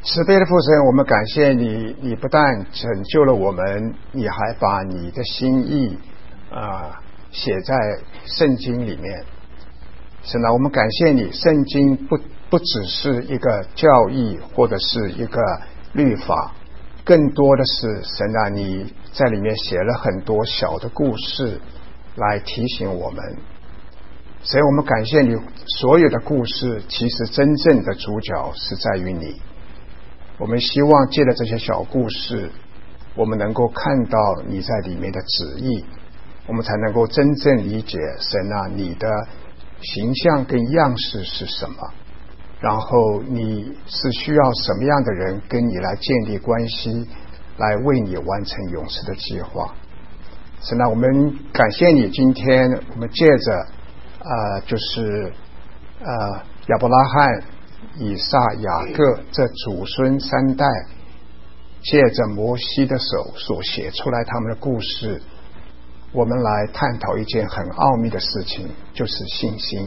慈悲的父神，我们感谢你，你不但拯救了我们，你还把你的心意写在圣经里面。神啊，我们感谢你，圣经不只是一个教义或者是一个律法，更多的是神啊，你在里面写了很多小的故事来提醒我们。所以我们感谢你，所有的故事其实真正的主角是在于你。我们希望借着这些小故事，我们能够看到你在里面的旨意，我们才能够真正理解神啊，你的形象跟样式是什么，然后你是需要什么样的人跟你来建立关系，来为你完成永世的计划。神啊，我们感谢你，今天我们借着就是亚伯拉罕、以撒、雅各这祖孙三代，借着摩西的手所写出来他们的故事，我们来探讨一件很奥秘的事情，就是信心。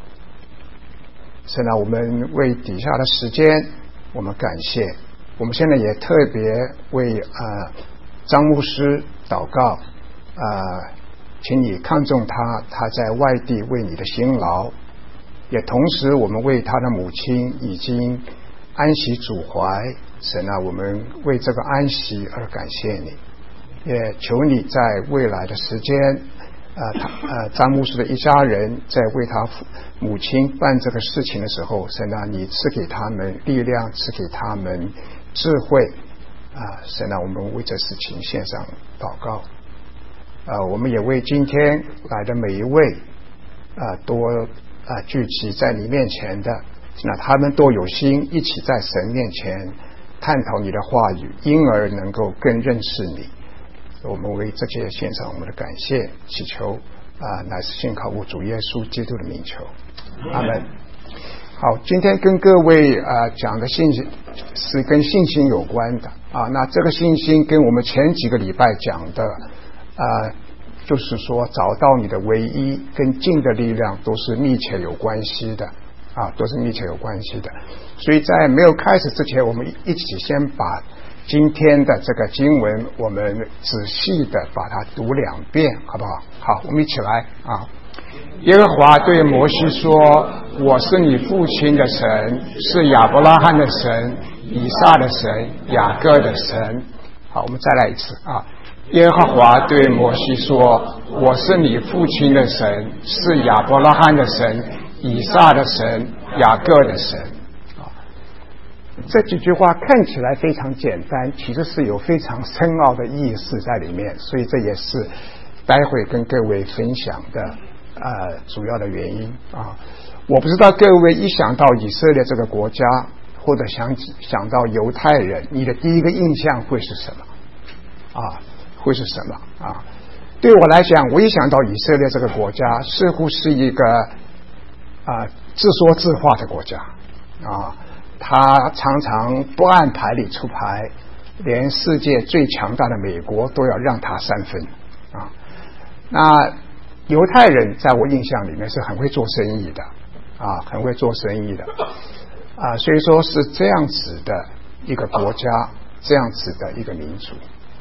神啊，我们为底下的时间我们感谢，我们现在也特别为张牧师祷告，请你看重他在外地为你的辛劳，也同时我们为他的母亲已经安息主怀。神啊，我们为这个安息而感谢你，也求你在未来的时间张牧师的一家人在为他母亲办这个事情的时候，神啊，你赐给他们力量，赐给他们智慧神啊，我们为这事情献上祷告。我们也为今天来的每一位多聚集在你面前的，那他们都有心一起在神面前探讨你的话语，因而能够更认识你。我们为这些献上我们的感谢，祈求乃是信靠我主耶稣基督的名求，阿门。好，今天跟各位讲的信心是跟信心有关的那这个信心跟我们前几个礼拜讲的就是说找到你的唯一跟尽的力量都是密切有关系的都是密切有关系的。所以在没有开始之前，我们一起先把今天的这个经文我们仔细的把它读2遍，好不好？好，我们一起来耶和华对摩西说，我是你父亲的神，是亚伯拉罕的神，以撒的神，雅各的神。好，我们再来一次耶和华对摩西说，我是你父亲的神，是亚伯拉罕的神，以撒的神，雅各的神。这几句话看起来非常简单，其实是有非常深奥的意思在里面，所以这也是待会跟各位分享的主要的原因我不知道各位一想到以色列这个国家，或者想到犹太人，你的第一个印象会是什么会是什么对我来讲，我一想到以色列这个国家，似乎是一个自说自话的国家他常常不按牌理出牌，连世界最强大的美国都要让他3分那犹太人在我印象里面是很会做生意的很会做生意的所以说是这样子的一个国家，这样子的一个民族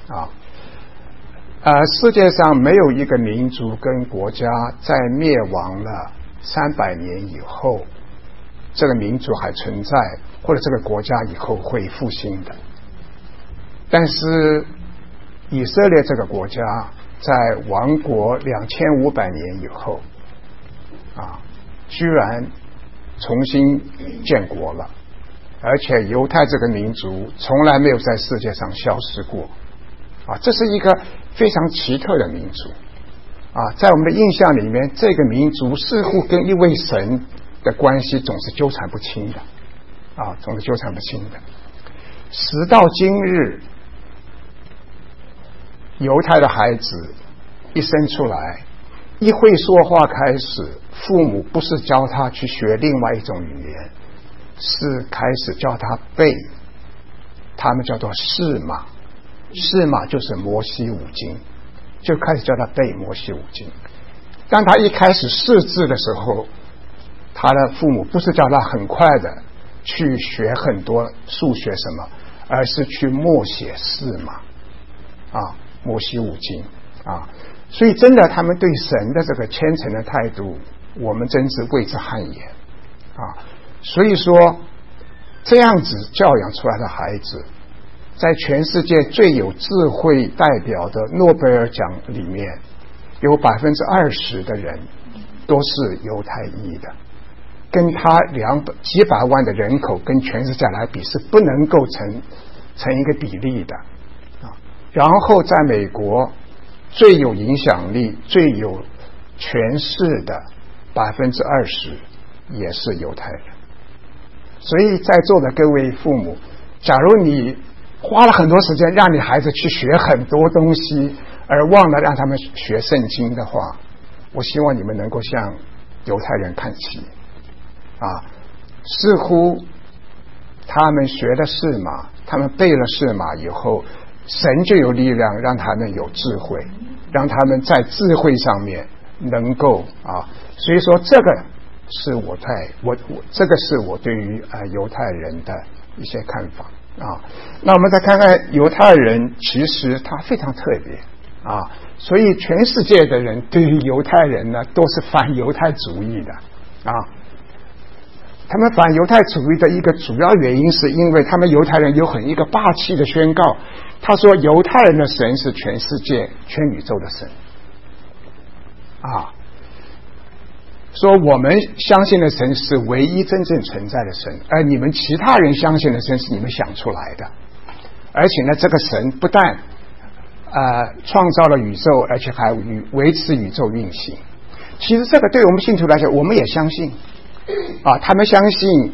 世界上没有一个民族跟国家在灭亡了300年以后，这个民族还存在，或者这个国家以后会复兴的。但是以色列这个国家在亡国2500年以后居然重新建国了，而且犹太这个民族从来没有在世界上消失过这是一个非常奇特的民族在我们的印象里面，这个民族似乎跟一位神的关系总是纠缠不清的总是纠缠不清的。时到今日，犹太的孩子一生出来，一会说话开始，父母不是教他去学另外一种语言，是开始教他背，他们叫做释码。释码就是摩西五经，就开始教他背摩西五经。当他一开始识字的时候，他的父母不是叫他很快的去学很多数学什么，而是去默写四码摩西五经所以真的他们对神的这个虔诚的态度，我们真是为之汗颜所以说这样子教养出来的孩子，在全世界最有智慧代表的诺贝尔奖里面，有20%的人都是犹太裔的，跟他几百万的人口跟全世界来比是不能够成一个比例的然后在美国最有影响力最有权势的20%也是犹太人。所以在座的各位父母，假如你花了很多时间让你孩子去学很多东西，而忘了让他们学圣经的话，我希望你们能够向犹太人看齐似乎他们学了四码，他们背了四码以后，神就有力量让他们有智慧，让他们在智慧上面能够所以说这个是这个是我对于犹太人的一些看法那我们再看看犹太人，其实他非常特别所以全世界的人对于犹太人呢都是反犹太主义的他们反犹太主义的一个主要原因，是因为他们犹太人有一个霸气的宣告，他说犹太人的神是全世界全宇宙的神说我们相信的神是唯一真正存在的神，而你们其他人相信的神是你们想出来的。而且呢，这个神不但创造了宇宙，而且还维持宇宙运行。其实这个对我们信徒来讲，我们也相信他们相信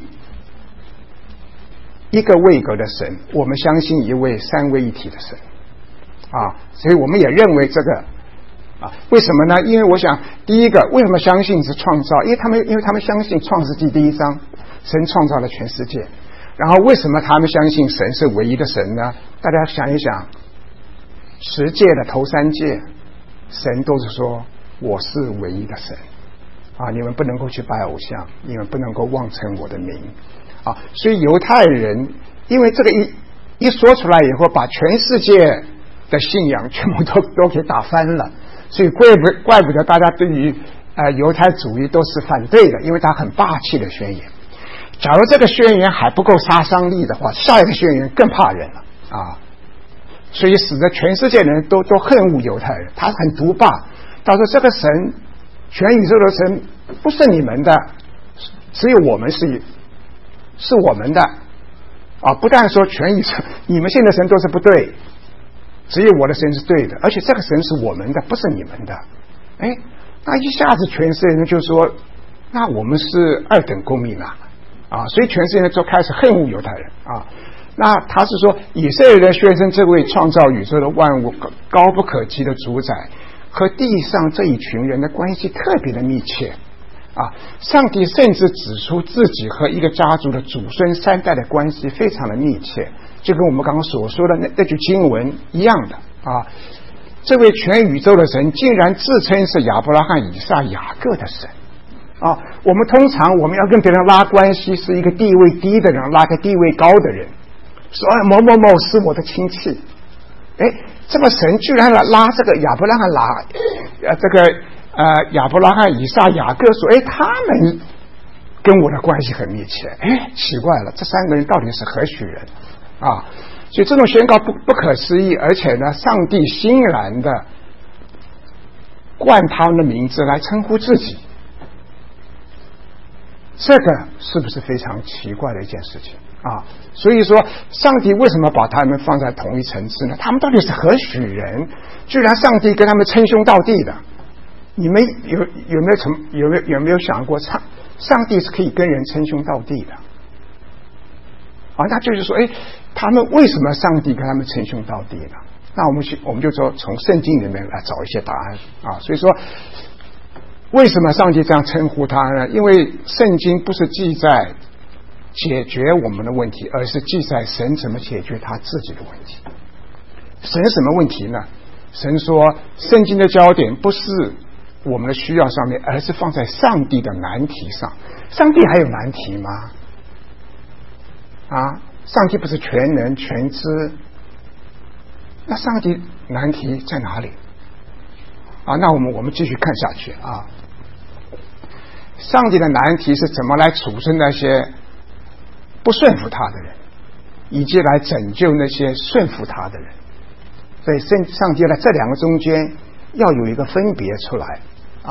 一个位格的神，我们相信一位三位一体的神所以我们也认为这个为什么呢？因为我想第一个，为什么相信是创造？因为他们相信创世纪第1章神创造了全世界。然后为什么他们相信神是唯一的神呢？大家想一想，10诫的头3诫神都是说我是唯一的神你们不能够去拜偶像，你们不能够妄称我的名所以犹太人因为这个一说出来以后，把全世界的信仰全部都给打翻了，所以怪不得大家对于犹太主义都是反对的，因为它很霸气的宣言。假如这个宣言还不够杀伤力的话，下一个宣言更怕人了所以使得全世界人都恨恶犹太人。他很独霸，他说这个神全宇宙的神不是你们的，只有我们是我们的不但说全宇宙你们信的神都是不对，只有我的神是对的，而且这个神是我们的，不是你们的。那一下子全世界人就说那我们是二等公民所以全世界人就开始恨恶犹太人那他是说以色列人宣称这位创造宇宙的万物高不可及的主宰和地上这一群人的关系特别的密切上帝甚至指出自己和一个家族的祖孙3代的关系非常的密切，就跟我们刚刚所说的那句经文一样的这位全宇宙的神竟然自称是亚伯拉罕、以撒、雅各的神我们通常我们要跟别人拉关系，是一个地位低的人拉个地位高的人，说某某某是我的亲戚。这个神居然拉这个亚伯拉罕亚伯拉罕、以撒、雅各说他们跟我的关系很密切。奇怪了，这3个人到底是何许人所以这种宣告不可思议，而且呢上帝欣然的冠他们的名字来称呼自己，这个是不是非常奇怪的一件事情所以说上帝为什么把他们放在同一层次呢？他们到底是何许人，居然上帝跟他们称兄道弟的？你们有没有想过上帝是可以跟人称兄道弟的那就是说他们为什么上帝跟他们称兄道弟呢？那我们就说从圣经里面来找一些答案所以说为什么上帝这样称呼他呢？因为圣经不是记载解决我们的问题，而是记载神怎么解决他自己的问题。神什么问题呢？神说圣经的焦点不是我们的需要上面，而是放在上帝的难题上。上帝还有难题吗？ 啊，上帝不是全能全知，那上帝难题在哪里啊？那我们继续看下去啊。上帝的难题是怎么来处置那些不顺服他的人，以及来拯救那些顺服他的人。所以上帝在这两个中间要有一个分别出来啊。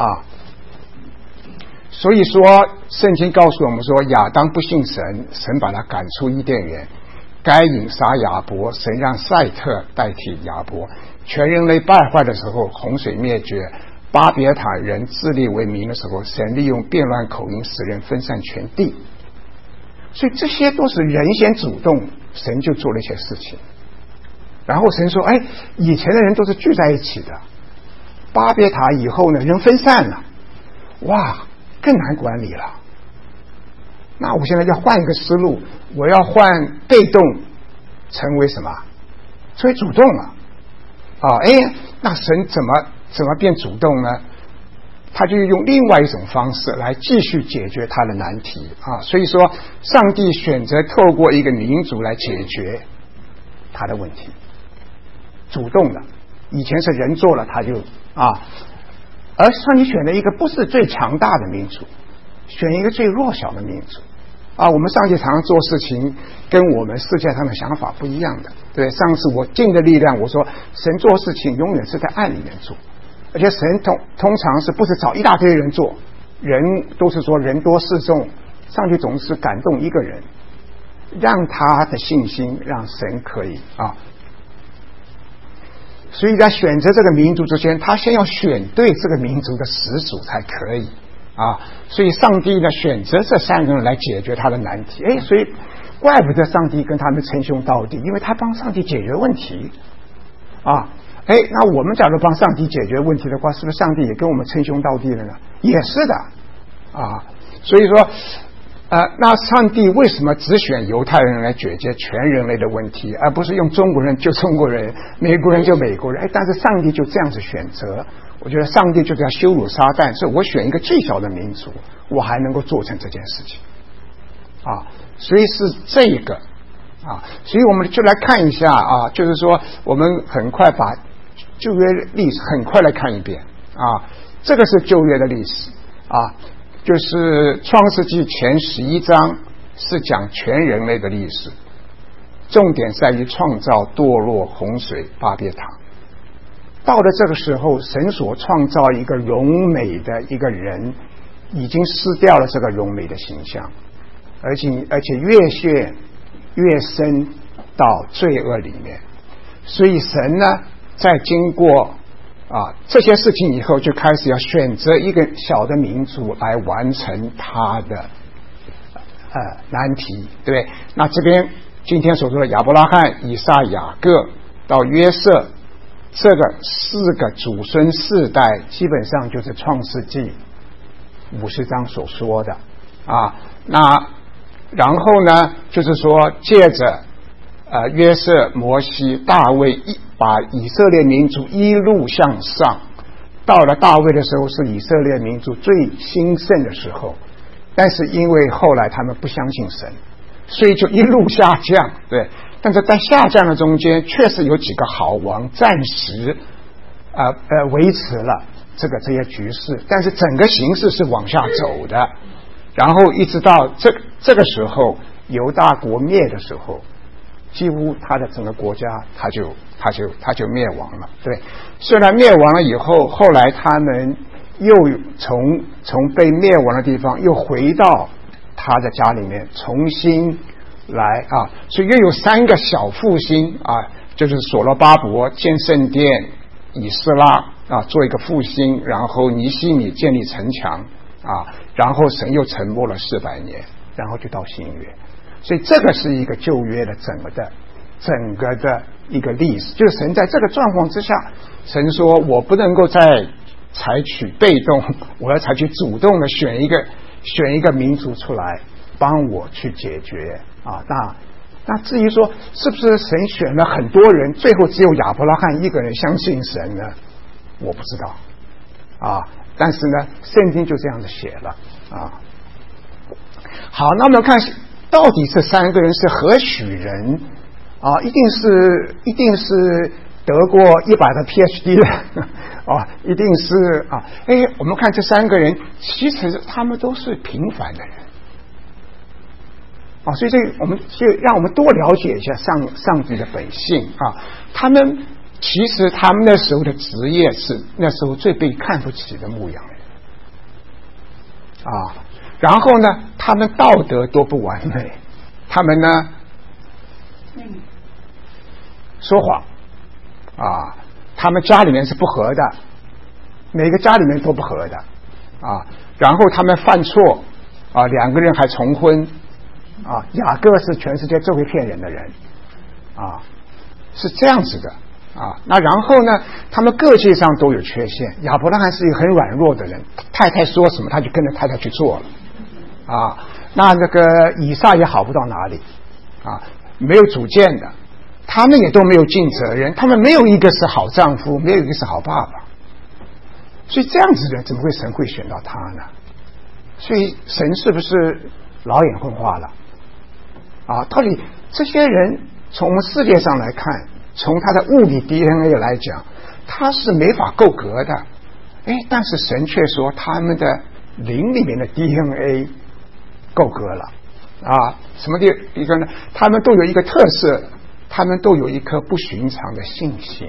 所以说圣经告诉我们说，亚当不信神，神把他赶出伊甸园；该隐杀亚伯，神让赛特代替亚伯。全人类败坏的时候，洪水灭绝；巴别塔人自立为名的时候，神利用变乱口音使人分散全地。所以这些都是人先主动，神就做了一些事情。然后神说，哎，以前的人都是聚在一起的，巴别塔以后呢，人分散了，哇，更难管理了。那我现在要换一个思路，我要换被动成为什么？成为主动了啊！哎，那神怎么变主动呢？他就用另外一种方式来继续解决他的难题啊！所以说，上帝选择透过一个民族来解决他的问题，主动的。以前是人做了，他就啊，而上帝选了一个不是最强大的民族，选一个最弱小的民族啊！我们上帝常常做事情跟我们世界上的想法不一样的。对，上次我尽的力量，我说神做事情永远是在暗里面做。而且神通常是不是找一大堆人做，人都是说人多势众，上帝总是感动一个人，让他的信心让神可以啊。所以在选择这个民族之前，他先要选对这个民族的始祖才可以啊。所以上帝呢选择这三个人来解决他的难题。哎，所以怪不得上帝跟他们称兄道弟，因为他帮上帝解决问题啊。哎，那我们假如帮上帝解决问题的话，是不是上帝也跟我们称兄道弟了呢？也是的啊。所以说那上帝为什么只选犹太人来解决全人类的问题，而不是用中国人就中国人，美国人就美国人？哎，但是上帝就这样子选择。我觉得上帝就是要羞辱撒旦，所以我选一个最小的民族，我还能够做成这件事情啊。所以是这个啊，所以我们就来看一下啊，就是说我们很快把旧约历史很快来看一遍啊。这个是旧约的历史啊，就是创世纪前11章是讲全人类的历史，重点在于创造、堕落、洪水、巴别塔。到了这个时候，神所创造一个荣美的一个人，已经失掉了这个荣美的形象，而且越陷越深到罪恶里面。所以神呢在经过这些事情以后，就开始要选择一个小的民族来完成他的难题，对不对？那这边今天所说的亚伯拉罕、以撒、雅各到约瑟，这个4个祖孙4代，基本上就是创世纪50章所说的啊。那然后呢，就是说借着约瑟、摩西、大卫把以色列民族一路向上，到了大卫的时候是以色列民族最兴盛的时候，但是因为后来他们不相信神，所以就一路下降。对，但是在下降的中间，确实有几个好王暂时维持了这些局势，但是整个形势是往下走的。然后一直到这个时候，犹大国灭的时候，几乎他的整个国家他就灭亡了。对，虽然灭亡了以后，后来他们又从被灭亡的地方又回到他的家里面重新来所以又有3个小复兴就是所罗巴伯建圣殿，以斯拉做一个复兴，然后尼希米建立城墙然后神又沉默了400年，然后就到新约。所以这个是一个旧约的整个的一个历史，就是神在这个状况之下，神说我不能够再采取被动，我要采取主动的选一个民族出来帮我去解决那至于说是不是神选了很多人，最后只有亚伯拉罕一个人相信神呢？我不知道但是呢圣经就这样子写了好，那我们看到底这3个人是何许人啊？一定是得过100个 PhD 的啊，一定是啊。我们看这3个人，其实他们都是平凡的人啊，所以让我们多了解一下上帝的本性啊。其实他们那时候的职业是那时候最被看不起的牧羊人啊。然后呢，他们道德都不完美，他们呢说谎啊，他们家里面是不和的，每个家里面都不和的啊。然后他们犯错啊，2个人还重婚啊。雅各是全世界最会骗人的人啊，是这样子的啊。那然后呢，他们各界上都有缺陷。亚伯拉罕是一个很软弱的人，太太说什么他就跟着太太去做了啊。那个以撒也好不到哪里啊，没有主见的，他们也都没有尽责任，他们没有一个是好丈夫，没有一个是好爸爸。所以这样子的怎么会神会选到他呢？所以神是不是老眼昏花了啊？到底这些人从我们世界上来看，从他的物理 DNA 来讲，他是没法够格的。但是神却说他们的灵里面的 DNA 够格了啊。什么一个呢？他们都有一个特色，他们都有一颗不寻常的信心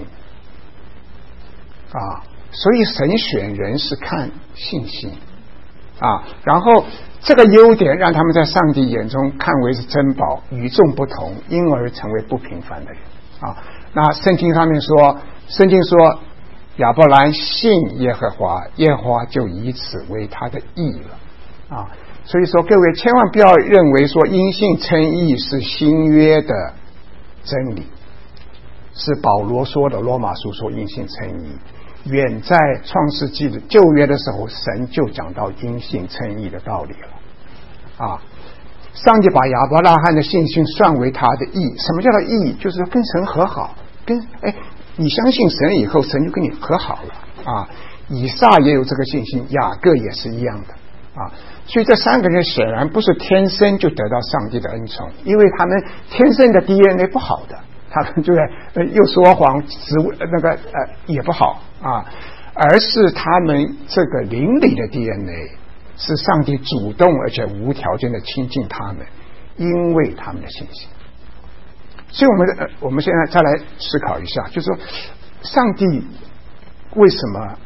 啊。所以神选人是看信心啊，然后这个优点让他们在上帝眼中看为是珍宝，与众不同，因而成为不平凡的人啊。那圣经说亚伯兰信耶和华，耶和华就以此为他的义了啊。所以说各位千万不要认为说因信称义是新约的真理，是保罗说的，罗马书说因信称义，远在创世纪的旧约的时候，神就讲到因信称义的道理了啊。上帝把亚伯拉罕的信心算为他的义。什么叫做义？就是跟神和好，你相信神以后，神就跟你和好了啊。以撒也有这个信心，雅各也是一样的啊。所以这3个人显然不是天生就得到上帝的恩宠，因为他们天生的 DNA 不好的，他们就又说谎，也不好啊，而是他们这个灵里的 DNA 是上帝主动而且无条件的亲近他们，因为他们的信心。所以我们现在再来思考一下，就是说上帝为什么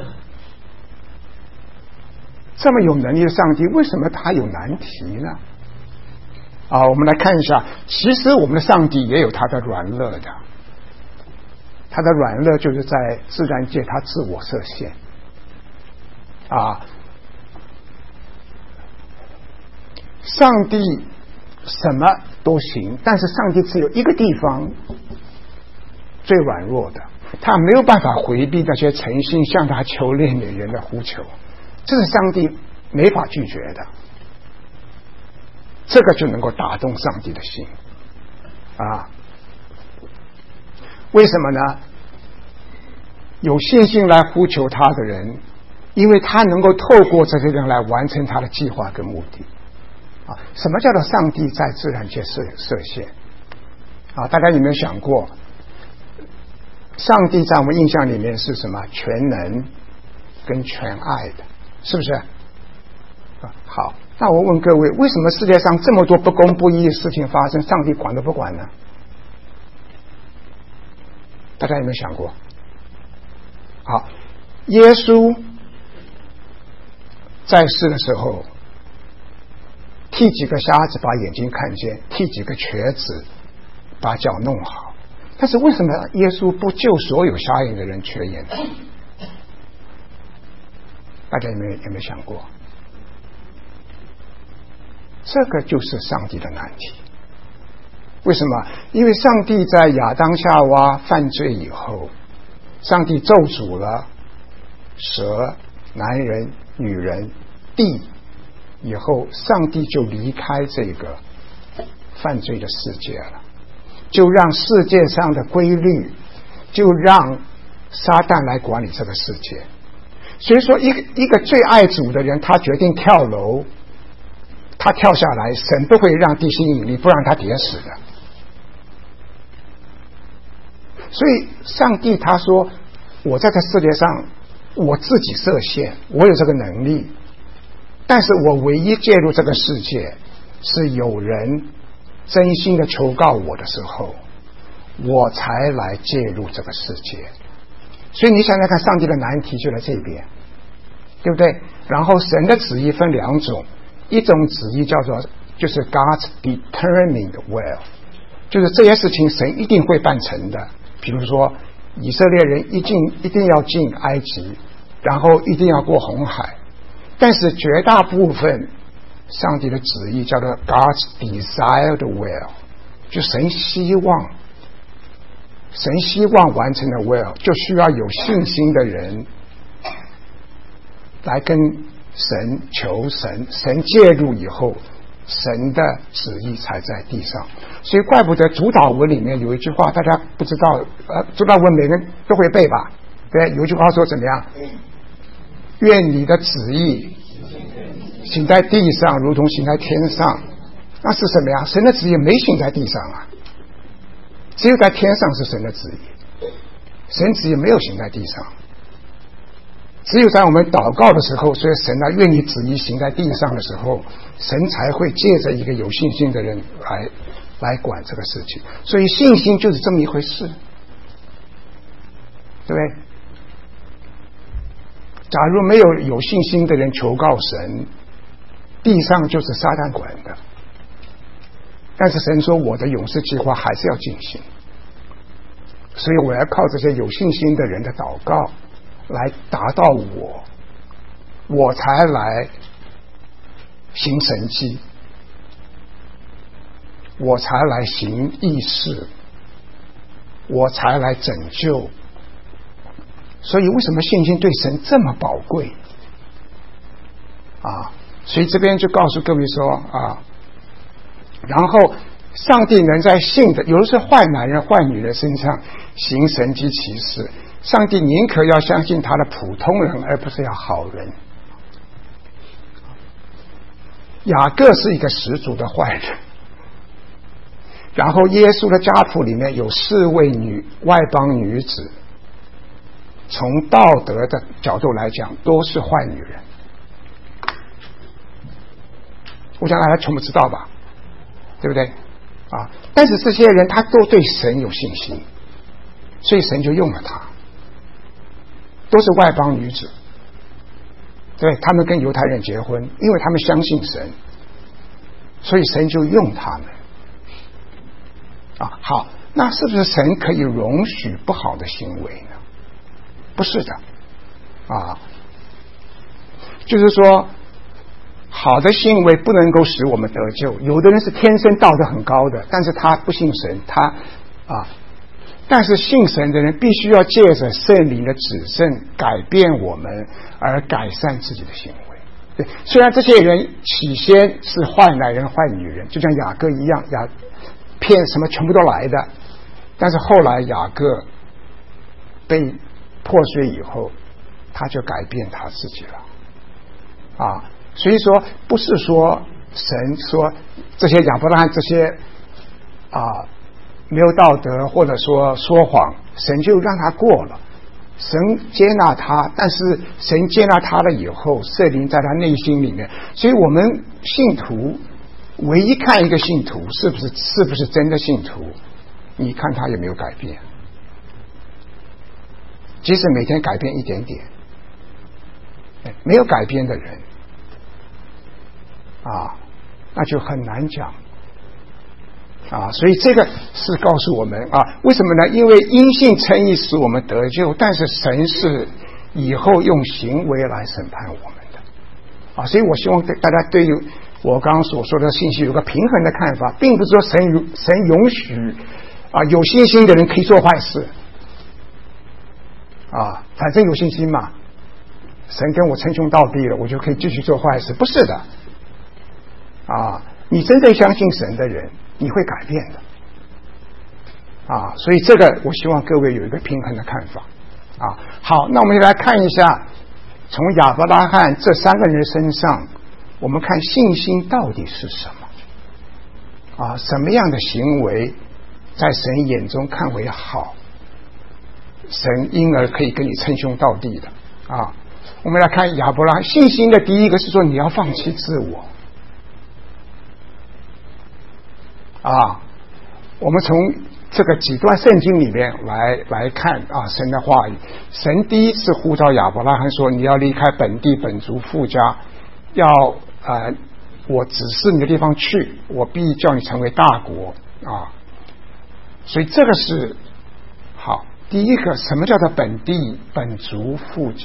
这么有能力的上帝，为什么他有难题呢？啊，我们来看一下，其实我们的上帝也有他的软弱的，他的软弱就是在自然界他自我设限啊。上帝什么都行，但是上帝只有一个地方最软弱的，他没有办法回避那些诚心向他求恋的人的呼求，这是上帝没法拒绝的，这个就能够打动上帝的心啊。为什么呢？有信心来呼求他的人，因为他能够透过这些人来完成他的计划跟目的啊。什么叫做上帝在自然界设限啊？大家有没有想过，上帝在我们印象里面是什么？全能跟全爱的，是不是好，那我问各位，为什么世界上这么多不公不义的事情发生，上帝管都不管呢？大家有没有想过？好，耶稣在世的时候，替几个瞎子把眼睛看见，替几个瘸子把脚弄好，但是为什么耶稣不救所有瞎眼的人瘸眼呢？大家有没有想过？这个就是上帝的难题。为什么？因为上帝在亚当夏娃犯罪以后，上帝咒诅了蛇、男人、女人、地，以后上帝就离开这个犯罪的世界了，就让世界上的规律，就让撒旦来管理这个世界。所以说一个最爱主的人，他决定跳楼， 他跳下来，神不会让地心引力不让他跌死的。所以上帝他说，我在这世界上我自己设限，我有这个能力，但是我唯一介入这个世界是有人真心的求告我的时候，我才来介入这个世界。所以你想想看，上帝的难题就在这边，对不对？然后神的旨意分两种，一种旨意叫做就是 God's determined will， 就是这些事情神一定会办成的。比如说以色列人一定要进埃及，然后一定要过红海，但是绝大部分上帝的旨意叫做 God's desired will， 就神希望完成的 will， 就需要有信心的人来跟神求神介入以后，神的旨意才在地上。所以怪不得主祷文里面有一句话，大家不知道，主祷文每个人都会背吧？对，有一句话说怎么样？愿你的旨意行在地上，如同行在天上。那是什么呀？神的旨意没行在地上啊，只有在天上是神的旨意，神旨意没有行在地上。只有在我们祷告的时候，所以神啊，愿你旨意行在地上的时候，神才会借着一个有信心的人来管这个事情。所以信心就是这么一回事，对不对？假如没有信心的人求告神，地上就是撒旦管的。但是神说，我的勇士计划还是要进行，所以我要靠这些有信心的人的祷告来达到我才来行神迹，我才来行义事，我才来拯救。所以为什么信心对神这么宝贵啊？所以这边就告诉各位说啊，然后上帝能在信的有的是坏男人坏女人身上行神迹奇事，上帝宁可要相信他的普通人，而不是要好人。雅各是一个十足的坏人，然后耶稣的家谱里面有4位外邦女子，从道德的角度来讲都是坏女人。我想大家全部知道吧，对不对啊？但是这些人他都对神有信心，所以神就用了他，都是外邦女子，对，他们跟犹太人结婚，因为他们相信神，所以神就用他们啊。好，那是不是神可以容许不好的行为呢？不是的啊，就是说好的行为不能够使我们得救。有的人是天生道德很高的，但是他不信神，但是信神的人必须要借着圣灵的指证改变我们，而改善自己的行为。对，虽然这些人起先是坏男人坏女人，就像雅各一样，骗什么全部都来的，但是后来雅各被破碎以后，他就改变他自己了啊。所以说不是说神说这些亚伯拉罕这些没有道德或者说谎，神就让他过了，神接纳他，但是神接纳他了以后，圣灵在他内心里面。所以我们信徒唯一看一个信徒是不是真的信徒，你看他有没有改变，即使每天改变一点点，没有改变的人那就很难讲所以这个是告诉我们为什么呢？因为因信称义使我们得救，但是神是以后用行为来审判我们的所以我希望大家对于我刚刚所说的信息有个平衡的看法，并不是说神允许有信心的人可以做坏事反正有信心嘛，神跟我称兄道弟了，我就可以继续做坏事，不是的你真正相信神的人，你会改变的所以这个我希望各位有一个平衡的看法好，那我们来看一下从亚伯拉罕这3个人身上我们看信心到底是什么啊？什么样的行为在神眼中看为好，神因而可以跟你称兄道弟的啊？我们来看亚伯拉罕信心的第一个是说你要放弃自我啊。我们从这个几段圣经里面来看啊，神的话语。神第一次呼召亚伯拉罕说：“你要离开本地本族父家，要我指示你的地方去，我必叫你成为大国啊。”所以这个是好。第一个，什么叫做本地本族父家？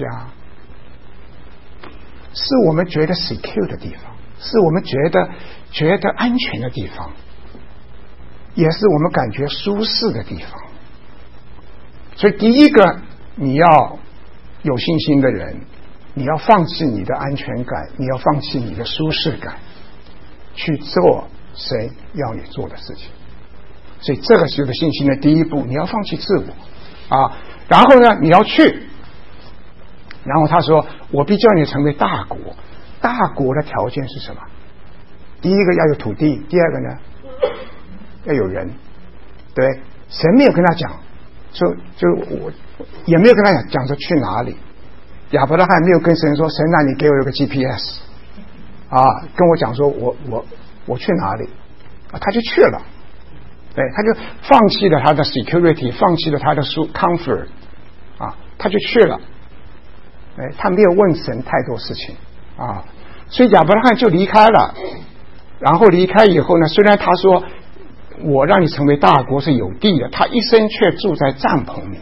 是我们觉得 secure 的地方，是我们觉得安全的地方。也是我们感觉舒适的地方。所以第一个，你要有信心的人，你要放弃你的安全感，你要放弃你的舒适感，去做神要你做的事情。所以这个是有信心的第一步，你要放弃自我啊。然后呢，你要去。然后他说：“我必叫你成为大国。”大国的条件是什么？第一个要有土地，第二个呢？要有人，对，神没有跟他讲，就我也没有跟他讲说去哪里。亚伯拉罕没有跟神说：“神啊，你给我一个 GPS 啊，跟我讲说我去哪里啊？”他就去了，对，他就放弃了他的 security， 放弃了他的comfort 啊，他就去了。哎，他没有问神太多事情啊，所以亚伯拉罕就离开了。然后离开以后呢，虽然他说我让你成为大国是有地的，他一生却住在帐篷里面。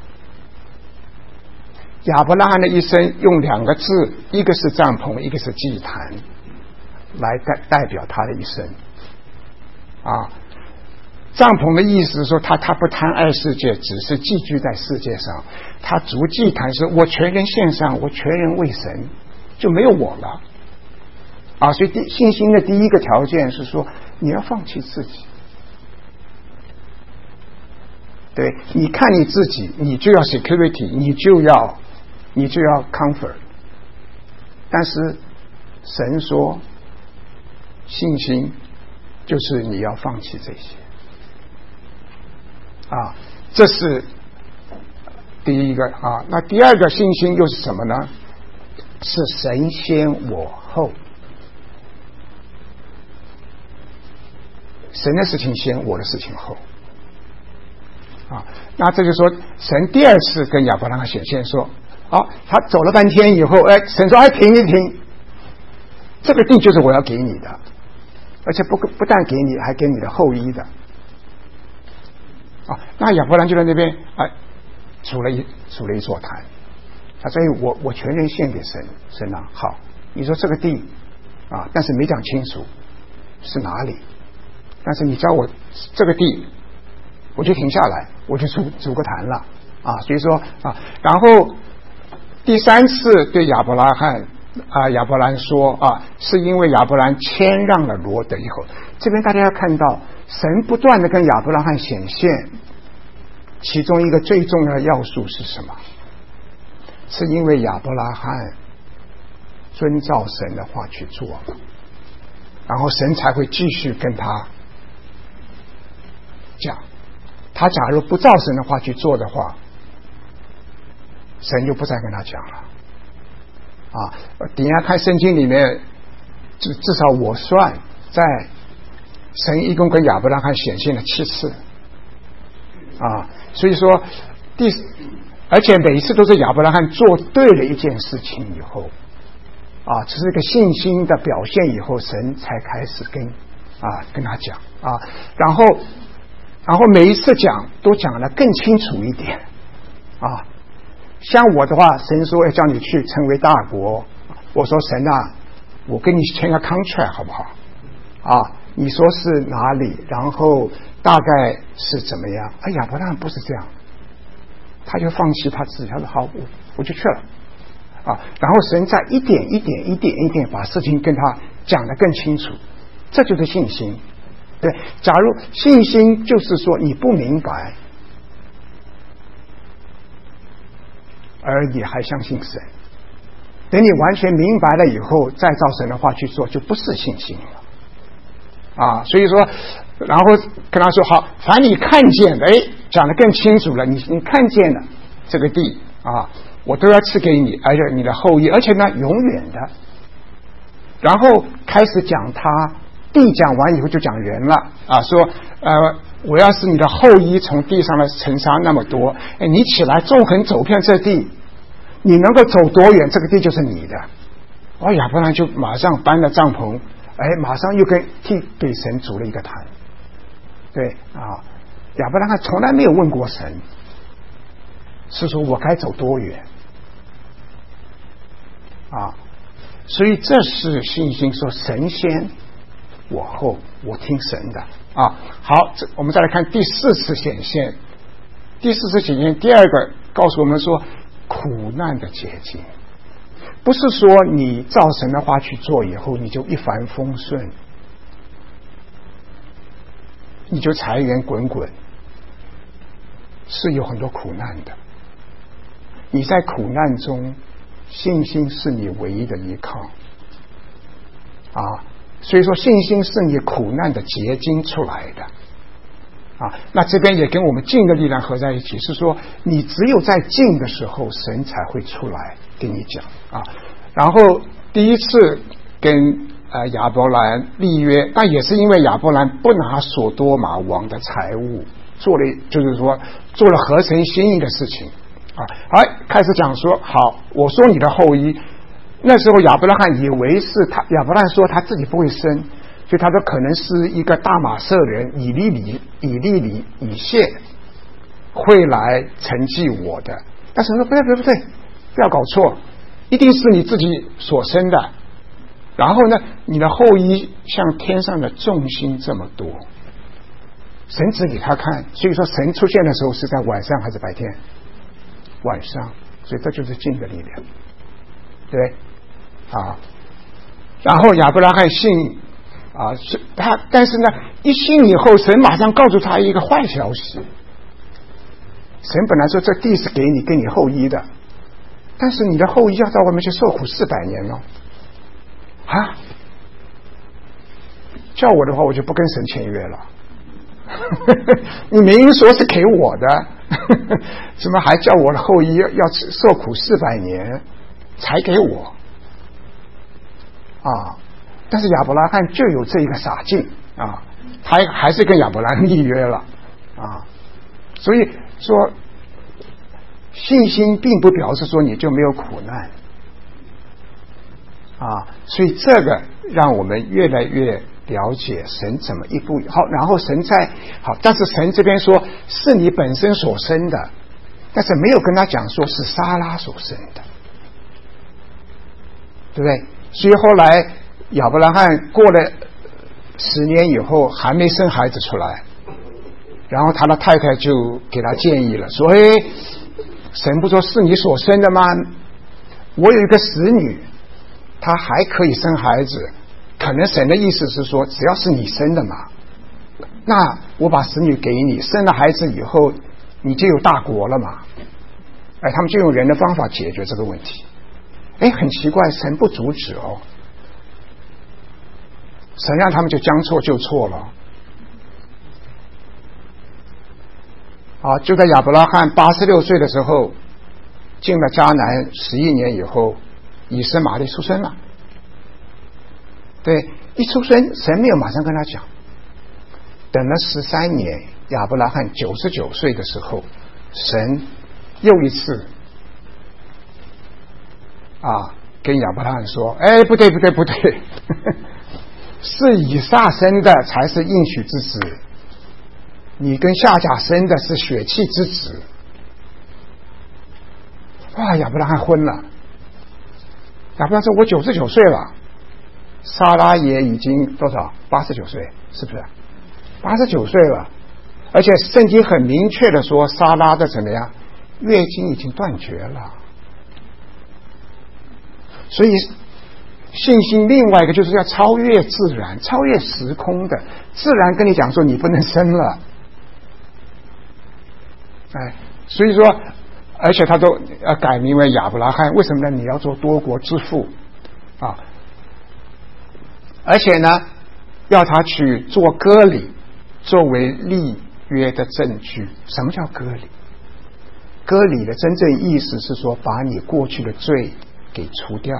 亚伯拉罕的一生用两个字，一个是帐篷，一个是祭坛，来代表他的一生啊。帐篷的意思是说他不贪爱世界，只是寄居在世界上。他筑祭坛是我全人献上，我全人为神，就没有我了啊。所以信心的第一个条件是说你要放弃自己。对，你看你自己，你就要 security， 你就要 comfort。但是神说，信心就是你要放弃这些啊，这是第一个啊。那第二个信心又是什么呢？是神先我后，神的事情先，我的事情后。啊，那这就说神第二次跟亚伯拉罕显现说，他走了半天以后，神说，停一停，这个地就是我要给你的，而且不但给你，还给你的后裔的。那亚伯兰就在那边筑了一座坛，所以我全人献给神。神啊，好，你说这个地啊，但是没讲清楚是哪里，但是你教我这个地，我就停下来，我就筑个坛了啊。所以说啊，然后第三次对亚伯兰说是因为亚伯兰谦让了罗德以后，这边大家要看到神不断的跟亚伯拉罕显现，其中一个最重要的要素是什么？是因为亚伯拉罕遵照神的话去做，然后神才会继续跟他讲。他假如不照神的话去做的话，神就不再跟他讲了底下看圣经里面，至少我算在神一共跟亚伯拉罕显现了7次所以说而且每一次都是亚伯拉罕做对了一件事情以后这是一个信心的表现以后，神才开始跟他讲然后每一次讲都讲得更清楚一点像我的话，神说要叫你去成为大国，我说神啊，我跟你签个 contract 好不好你说是哪里，然后大概是怎么样亚伯拉罕不是这样，他就放弃他自己，他说好，我就去了然后神再一点一点把事情跟他讲得更清楚，这就是信心。对，假如信心就是说你不明白而你还相信神， 等你完全明白了以后，再照神的话去做，就不是信心了所以说，然后跟他说好，凡你看见的，讲得更清楚了，你看见了这个地我都要赐给你，而且你的后裔，而且呢永远的。然后开始讲他地，讲完以后就讲人了说我要是你的后裔从地上的尘沙那么多，你起来纵横走遍这地，你能够走多远，这个地就是你的。亚伯兰就马上搬了帐篷，马上又对神筑了一个坛。对亚伯兰从来没有问过神，是说我该走多远所以这是信心，说神先我后，我听神的好，我们再来看第四次显现。第四次显现第二个告诉我们说，苦难的捷径，不是说你照神的话去做以后你就一帆风顺，你就财源滚滚，是有很多苦难的。你在苦难中，信心是你唯一的依靠所以说信心是你苦难的结晶出来的那这边也跟我们静的力量合在一起，是说你只有在静的时候，神才会出来跟你讲然后第一次跟亚伯兰立约，但也是因为亚伯兰不拿所多玛王的财物就是说做了合神心意的事情开始讲说好，我说你的后裔。那时候亚伯拉罕以为是亚伯拉罕说他自己不会生，所以他说可能是一个大马色人以利里以谢会来承继我的。但是说不对，不要搞错，一定是你自己所生的。然后呢，你的后裔像天上的众星这么多。神指给他看，所以说神出现的时候是在晚上还是白天？晚上，所以这就是静的力量，对然后亚伯拉罕信但是呢，一信以后，神马上告诉他一个坏消息。神本来说这地是给你后裔的，但是你的后裔要到外面去受苦400年了叫我的话，我就不跟神签约了。你明明说是给我的，怎么还叫我的后裔要受苦400年才给我但是亚伯拉罕就有这一个傻劲他还是跟亚伯兰立约了所以说信心并不表示说你就没有苦难所以这个让我们越来越了解神怎么一步好，然后神但是神这边说是你本身所生的，但是没有跟他讲说是撒拉所生的，对不对？所以后来亚伯拉罕过了10年以后还没生孩子出来，然后他的太太就给他建议了，说神不说是你所生的吗？我有一个使女，她还可以生孩子，可能神的意思是说只要是你生的嘛，那我把使女给你，生了孩子以后你就有大国了嘛。他们就用人的方法解决这个问题。很奇怪，神不阻止神让他们就将错就错了就在亚伯拉罕86岁的时候进了迦南11年以后，以实玛利出生了。对，一出生神没有马上跟他讲，等了13年，亚伯拉罕99岁的时候，神又一次跟亚伯拉罕说不对是以撒生的才是应许之子，你跟夏甲生的是血气之子。亚伯拉罕昏了。亚伯拉罕说我99岁了，撒拉也已经多少89岁，是不是89岁了？而且圣经很明确的说撒拉的怎么样，月经已经断绝了。所以信心另外一个就是要超越自然，超越时空的。自然跟你讲说你不能生了，所以说而且他都改名为亚伯拉罕，为什么呢？你要做多国之父啊！而且呢，要他去做割礼，作为立约的证据。什么叫割礼？割礼的真正意思是说，把你过去的罪给除掉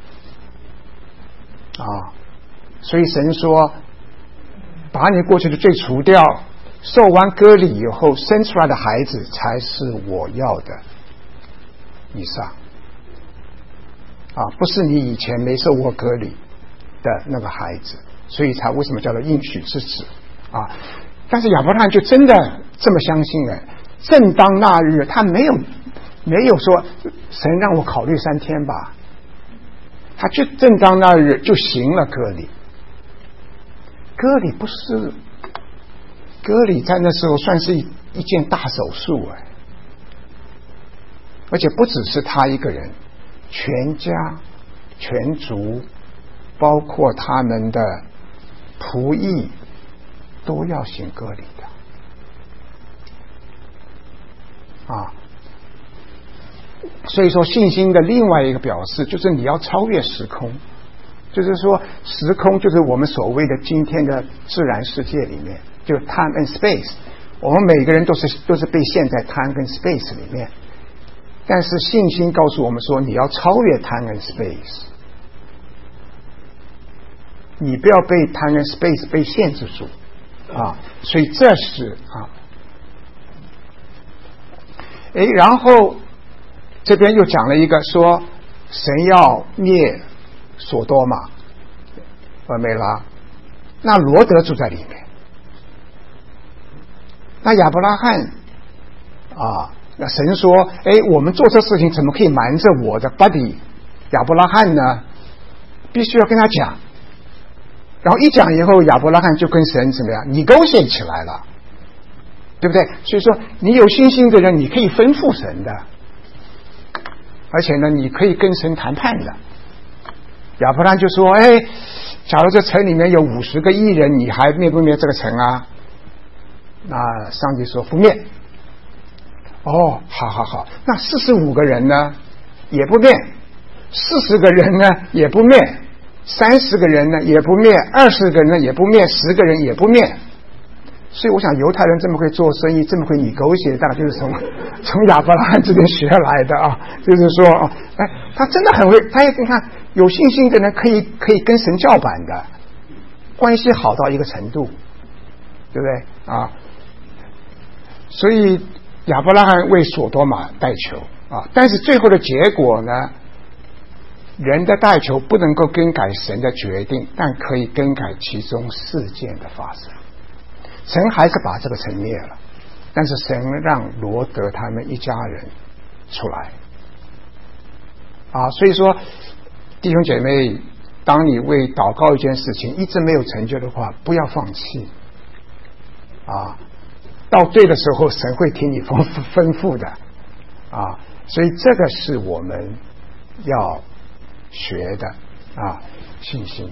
啊！所以神说，把你过去的罪除掉，受完割礼以后生出来的孩子才是我要的以撒啊，不是你以前没受过割礼的那个孩子，所以才为什么叫做应许之子啊？但是亚伯拉罕就真的这么相信了。正当那日，他没有说神让我考虑3天吧，他就正当那日就行了割礼。割礼不是割礼，在那时候算是一件大手术而且不只是他一个人，全家全族，包括他们的仆役都要行割礼的啊。所以说信心的另外一个表示就是你要超越时空，就是说时空就是我们所谓的今天的自然世界里面，就 time and space， 我们每个人都是被陷在 time 跟 space 里面，但是信心告诉我们说你要超越 time and space， 你不要被 time and space 被限制住啊。所以这是然后这边又讲了一个说神要灭索多玛俄梅拉，那罗德住在里面，那亚伯拉罕那神说我们做这事情怎么可以瞒着我的 buddy 亚伯拉罕呢？必须要跟他讲，然后一讲以后亚伯拉罕就跟神怎么样negotiate起来了，对不对？所以说你有信心的人你可以吩咐神的，而且呢你可以跟神谈判的。亚伯拉罕就说假如这城里面有50个义人，你还灭不灭这个城啊？那上帝说不灭。好，那45个人呢也不灭，40个人呢也不灭，30个人呢也不灭，20个人呢也不灭，10个人也不灭。所以我想犹太人这么会做生意，这么会negotiate，大概就是从亚伯拉罕这边学来的啊。就是说他真的很会，他也你看有信心的人可以跟神叫板的，关系好到一个程度，对不对啊？所以亚伯拉罕为索多玛代求但是最后的结果呢，人的代求不能够更改神的决定，但可以更改其中事件的发生。神还是把这个城灭了，但是神让罗德他们一家人出来所以说弟兄姐妹，当你为祷告一件事情一直没有成就的话，不要放弃到对的时候神会听你吩咐的所以这个是我们要学的信心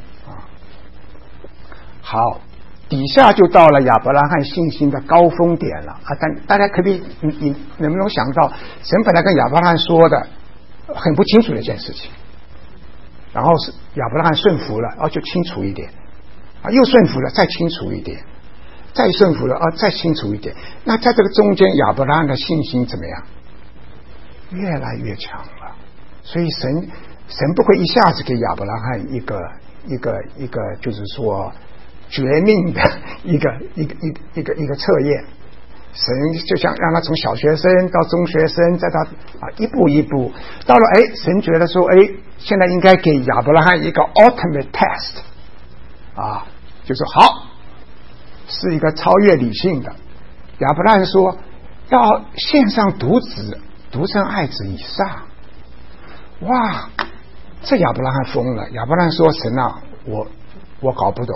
好，底下就到了亚伯拉罕信心的高峰点了但大家可以你能不能想到神本来跟亚伯拉罕说的很不清楚的一件事情，然后是亚伯拉罕顺服了就清楚一点又顺服了再清楚一点，再顺服了再清楚一点。那在这个中间亚伯拉罕的信心怎么样？越来越强了。所以神不会一下子给亚伯拉罕一个就是说绝命的一个测验。神就像让他从小学生到中学生再到一步一步到了神觉得说现在应该给亚伯拉罕一个 ultimate test 就是好，是一个超越理性的。亚伯拉罕说要献上独生爱子以撒。哇，这亚伯拉罕疯了。亚伯拉罕说神我搞不懂，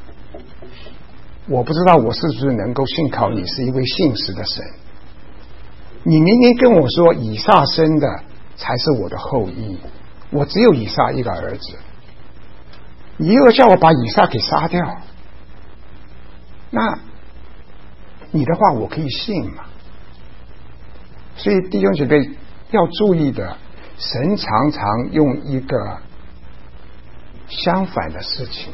我不知道我是不是能够信靠你是一位信实的神。你明明跟我说以撒生的才是我的后裔，我只有以撒一个儿子，你又叫我把以撒给杀掉，那你的话我可以信吗？ 所以弟兄姐妹要注意的，神常常用一个相反的事情，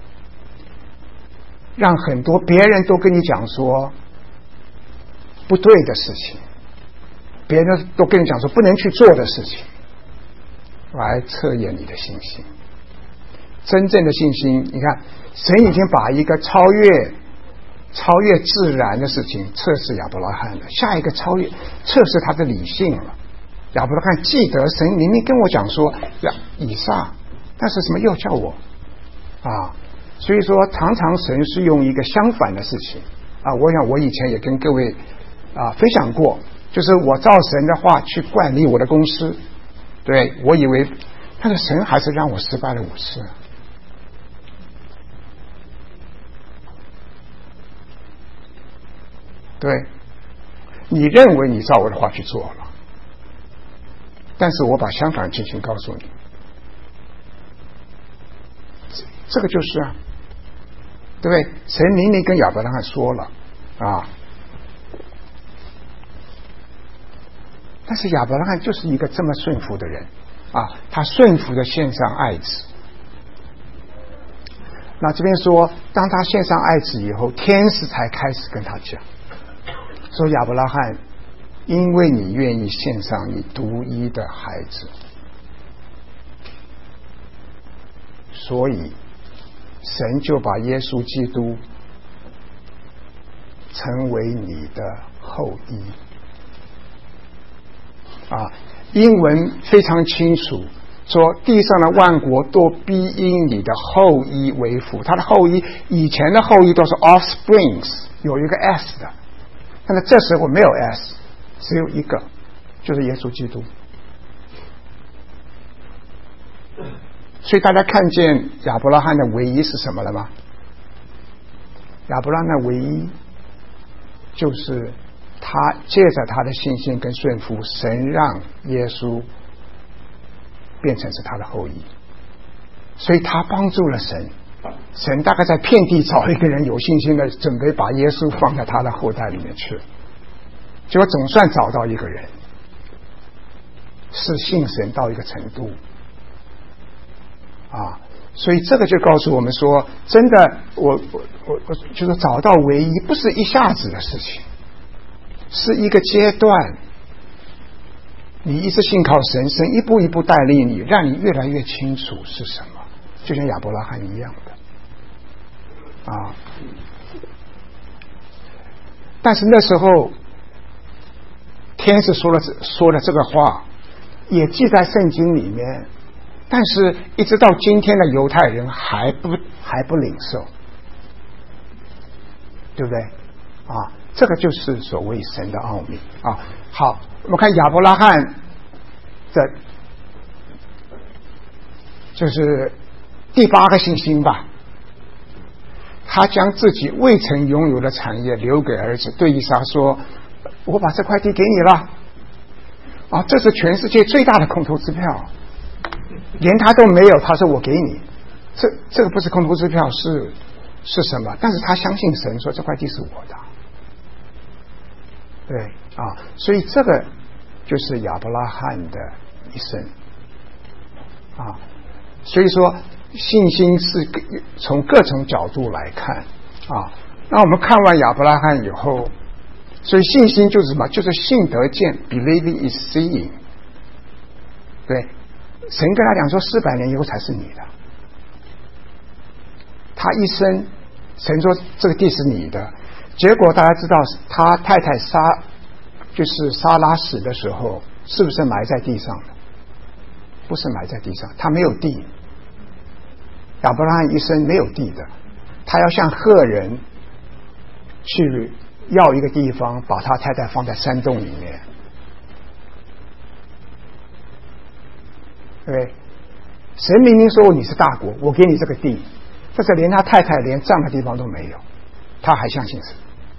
让很多别人都跟你讲说不对的事情，别人都跟你讲说不能去做的事情，来测验你的信心。真正的信心，你看神已经把一个超越自然的事情测试亚伯拉罕了，下一个测试他的理性了。亚伯拉罕记得神明明跟我讲说以撒，但是什么又叫我啊？所以说常常神是用一个相反的事情啊。我想我以前也跟各位分享过，就是我照神的话去管理我的公司，对，我以为，但是神还是让我失败了5次。对，你认为你照我的话去做了，但是我把相反的情形告诉你，这个就是对不对？神明明跟亚伯拉罕说了但是亚伯拉罕就是一个这么顺服的人他顺服的献上爱子。那这边说，当他献上爱子以后，天使才开始跟他讲说，亚伯拉罕，因为你愿意献上你独一的孩子，所以神就把耶稣基督成为你的后裔英文非常清楚，说地上的万国都必因你的后裔为福。他的后裔，以前的后裔都是 offsprings， 有一个 s 的，但是这时候没有 s， 只有一个，就是耶稣基督。所以大家看见亚伯拉罕的唯一是什么了吗？亚伯拉罕的唯一就是他借着他的信心跟顺服，神让耶稣变成是他的后裔，所以他帮助了神。神大概在遍地找一个人有信心的，准备把耶稣放在他的后代里面去，结果总算找到一个人是信神到一个程度所以这个就告诉我们说，真的我就是找到唯一不是一下子的事情，是一个阶段，你一直信靠神，神一步一步带领你，让你越来越清楚是什么，就像亚伯拉罕一样的但是那时候天使说了这个话，也记在圣经里面，但是一直到今天的犹太人还不领受，对不对这个就是所谓神的奥秘好，我们看亚伯拉罕的就是第8个信心吧。他将自己未曾拥有的产业留给儿子，对以撒说，我把这块地给你了这是全世界最大的空头支票，连他都没有，他说我给你，这个不是空头支票，是什么？但是他相信神，说这块地是我的，对所以这个就是亚伯拉罕的一生所以说信心是从各种角度来看那我们看完亚伯拉罕以后，所以信心就是什么？就是信得见 ，believing is seeing。对，神跟他讲说400年以后才是你的，他一生，神说这个地是你的，结果大家知道他太太撒拉死的时候，是不是埋在地上的？不是埋在地上，他没有地。亚伯拉罕一生没有地的，他要向赫人去要一个地方，把他太太放在山洞里面。对，神明明说你是大国，我给你这个地，但是连他太太连这样的地方都没有，他还相信神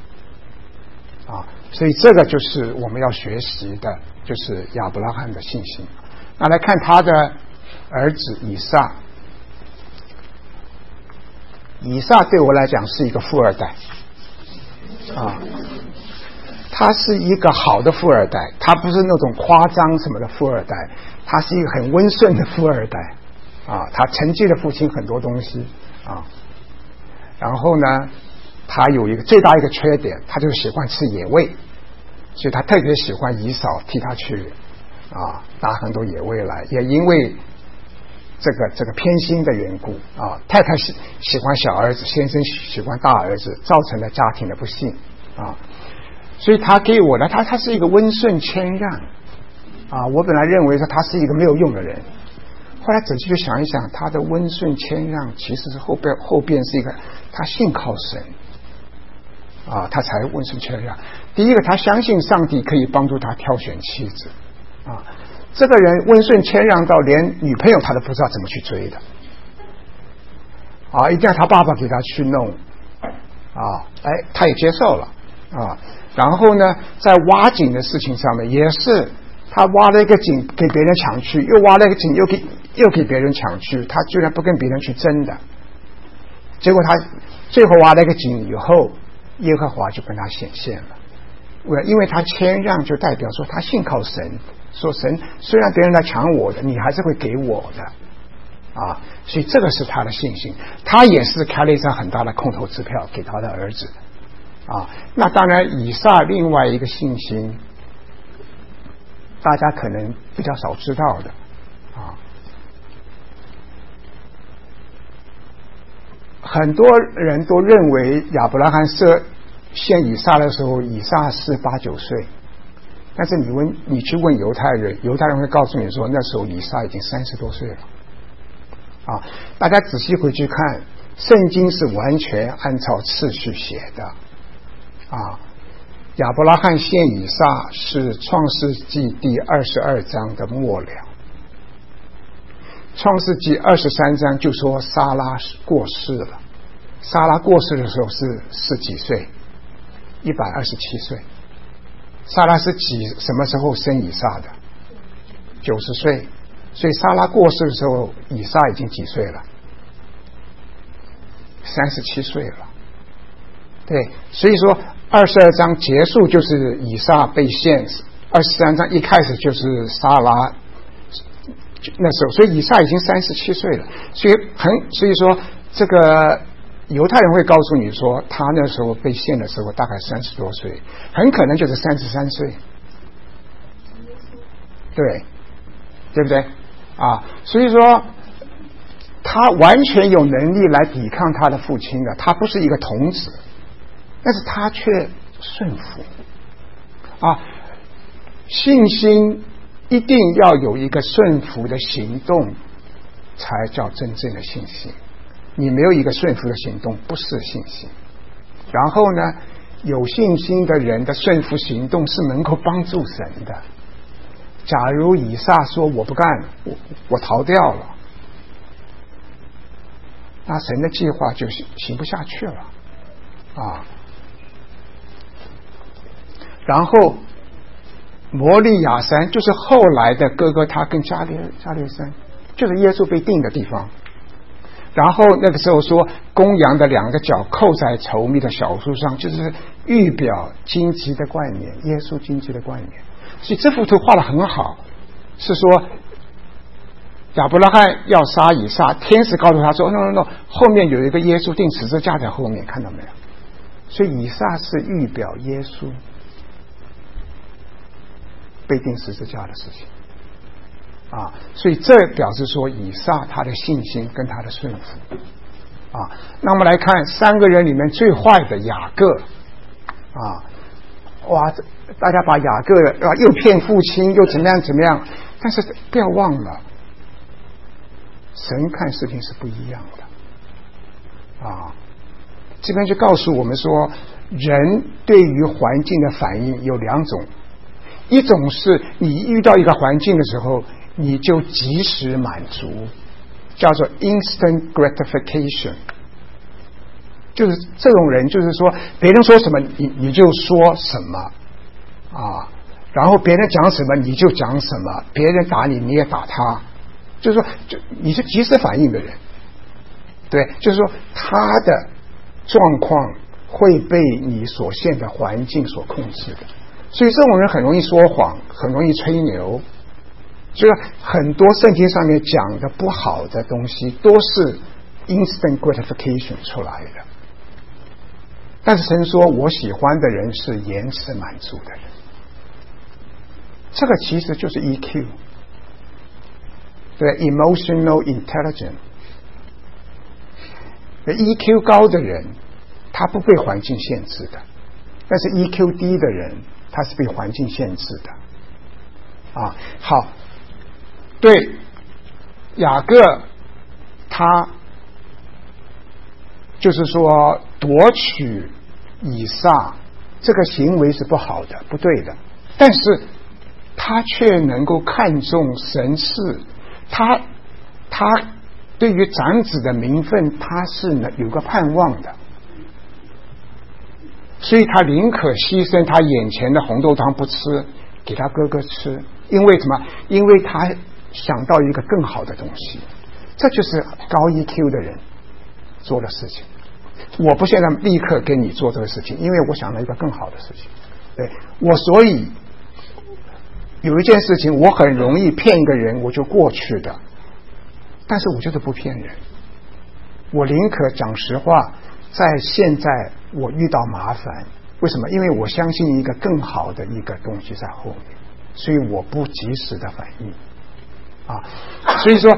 所以这个就是我们要学习的，就是亚伯拉罕的信心。那来看他的儿子以撒，以撒对我来讲是一个富二代他是一个好的富二代，他不是那种夸张什么的富二代，他是一个很温顺的富二代啊，他承继了父亲很多东西啊。然后呢，他有一个最大一个缺点，他就是喜欢吃野味，所以他特别喜欢以扫替他去拿很多野味来，也因为这个偏心的缘故啊，太太喜欢小儿子，先生喜欢大儿子，造成了家庭的不幸啊。所以他给我的他是一个温顺谦让啊，我本来认为说他是一个没有用的人，后来仔细去想一想，他的温顺谦让其实是后边是一个他信靠神啊，他才温顺谦让。第一个，他相信上帝可以帮助他挑选妻子啊，这个人温顺谦让到连女朋友他都不知道怎么去追的啊，一定要他爸爸给他去弄啊，他也接受了啊。然后呢，在挖井的事情上面也是，他挖了一个井给别人抢去，又挖了一个井又给别人抢去，他居然不跟别人去争的。结果他最后挖了一个井以后，耶和华就跟他显现了。因为他谦让，就代表说他信靠神，说神虽然别人来抢我的，你还是会给我的啊，所以这个是他的信心。他也是开了一张很大的空头支票给他的儿子啊。那当然以撒另外一个信心大家可能比较少知道的啊，很多人都认为亚伯拉罕献以撒的时候，以撒是8、9岁，但是你去问犹太人，犹太人会告诉你说那时候以撒已经30多岁了啊。大家仔细回去看，圣经是完全按照次序写的啊。亚伯拉罕献以撒是创世纪第22章的末了，创世纪23章就说撒拉过世了，撒拉过世的时候是几岁？127岁。撒拉是什么时候生以撒的？90岁。所以撒拉过世的时候，以撒已经几岁了？37岁了。对，所以说22章结束就是以撒被献，23章一开始就是撒拉那时候，所以以撒已经37岁了。所以说这个犹太人会告诉你说，他那时候被献的时候大概30多岁，很可能就是33岁，对不对啊？所以说他完全有能力来抵抗他的父亲的，他不是一个童子，但是他却顺服啊。信心一定要有一个顺服的行动，才叫真正的信心。你没有一个顺服的行动，不是信心。然后呢，有信心的人的顺服行动是能够帮助神的。假如以撒说我不干，我逃掉了，那神的计划就行不下去了啊。然后摩利亚山就是后来的哥哥他跟加略山，就是耶稣被钉的地方。然后那个时候说公羊的2个角扣在稠密的小树上，就是预表荆棘的冠冕，耶稣荆棘的冠冕。所以这幅图画得很好，是说亚伯拉罕要杀以撒，天使告诉他说 no， 后面有一个耶稣钉十字架在后面，看到没有？所以以撒是预表耶稣被钉十字架的事情啊，所以这表示说以撒他的信心跟他的顺服啊。那我们来看3个人里面最坏的雅各啊，哇，大家把雅各又骗父亲又怎么样，但是不要忘了，神看事情是不一样的啊。这边就告诉我们说，人对于环境的反应有2种，一种是你遇到一个环境的时候，你就及时满足，叫做 instant gratification， 就是这种人就是说别人说什么你就说什么啊，然后别人讲什么你就讲什么，别人打你也打他，就是说你是及时反应的人，对，就是说他的状况会被你所现的环境所控制的。 所以这种人很容易说谎，很容易吹牛，所以很多圣经上面讲的不好的东西都是 instant gratification 出来的。但是神说我喜欢的人是延迟满足的人，这个其实就是 EQ， 对 emotional intelligence。 EQ 高的人他不被环境限制的，但是 EQ 低的人他是被环境限制的啊。好，对雅各他就是说夺取以撒这个行为是不好的，不对的，但是他却能够看重神是他对于长子的名分他是有个盼望的，所以他宁可牺牲他眼前的红豆汤不吃给他哥哥吃，因为什么？因为他想到一个更好的东西。这就是高 EQ 的人做的事情。我不现在立刻跟你做这个事情，因为我想了一个更好的事情。对，我所以有一件事情我很容易骗一个人我就过去的，但是我就是不骗人，我宁可讲实话。在现在我遇到麻烦，为什么？因为我相信一个更好的一个东西在后面，所以我不及时的反应啊。所以说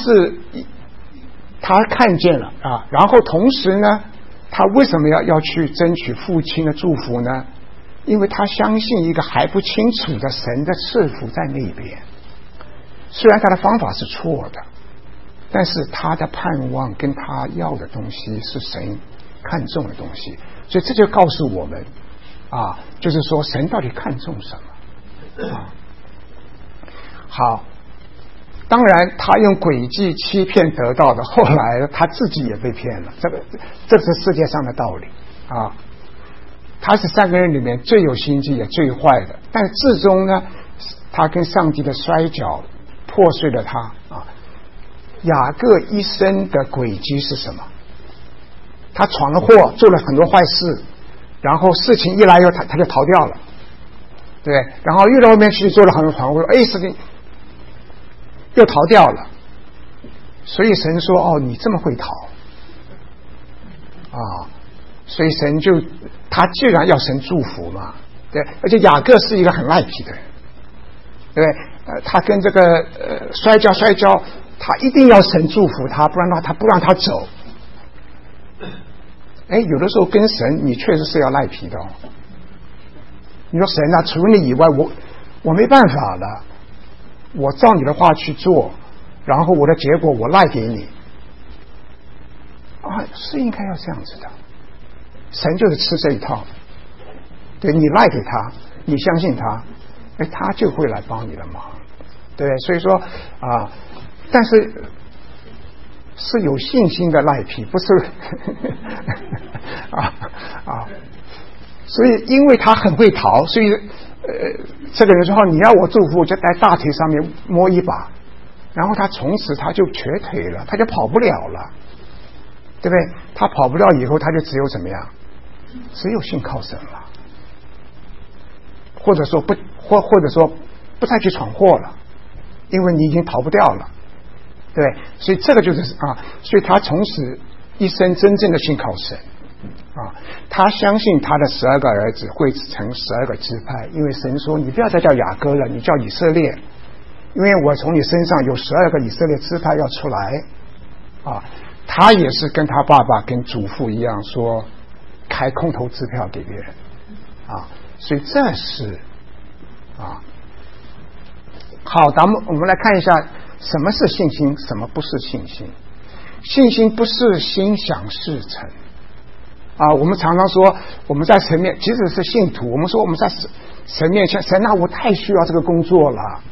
他看见了啊，然后同时呢，他为什么要去争取父亲的祝福呢？因为他相信一个还不清楚的神的赐福在那边，虽然他的方法是错的，但是他的盼望跟他要的东西是神看重的东西，所以这就告诉我们啊，就是说神到底看重什么啊？好，当然他用诡计欺骗得到的，后来他自己也被骗了，这是世界上的道理啊。他是三个人里面最有心机也最坏的，但至终呢，他跟上帝的摔跤破碎了他啊。雅各一生的轨迹是什么？他闯了祸，做了很多坏事，然后事情一来以后他就逃掉了，对，然后又到外面去做了很多闯祸，事情又逃掉了。所以神说：“哦，你这么会逃啊！”所以神就他既然要神祝福嘛，对，而且雅各是一个很赖皮的人，对，他跟这个摔跤，他一定要神祝福他，不然他不让他走。有的时候跟神你确实是要赖皮的哦。你说神啊，除了你以外我没办法了，我照你的话去做，然后我的结果我赖给你啊，是应该要这样子的。神就是吃这一套，对，你赖给他，你相信他，他就会来帮你的忙，对，所以说啊，但是是有信心的赖皮，不是所以因为他很会逃，所以这个人说你要我祝福，就在大腿上面摸一把，然后他从此他就瘸腿了，他就跑不了了，对不对？他跑不了以后，他就只有怎么样？只有信靠神了，或者说不再去闯祸了，因为你已经逃不掉了，对，所以这个就是所以他从此一生真正的信靠神他相信他的12个儿子会成12个支派，因为神说你不要再叫雅各了，你叫以色列，因为我从你身上有12个以色列支派要出来他也是跟他爸爸跟祖父一样说开空头支票给别人所以这是好，咱们我们来看一下什么是信心，什么不是信心。信心不是心想事成我们常常说我们在神面，即使是信徒，我们说我们在神面前，神我太需要这个工作了，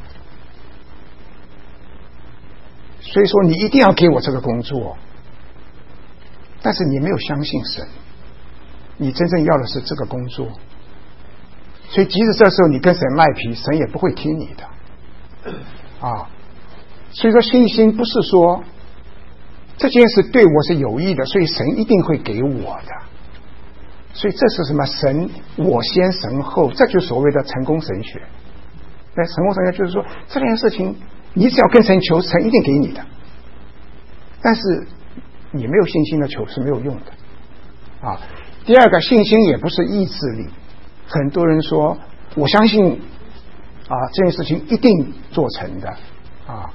所以说你一定要给我这个工作，但是你没有相信神，你真正要的是这个工作，所以即使这时候你跟神赖皮，神也不会听你的所以说信心不是说这件事对我是有益的，所以神一定会给我的， 所以这是什么？神我先神后，这就是所谓的成功神学。那成功神学就是说，这件事情你只要跟神求，神一定给你的。但是你没有信心的求是没有用的啊。第二个，信心也不是意志力。很多人说我相信这件事情一定做成的啊，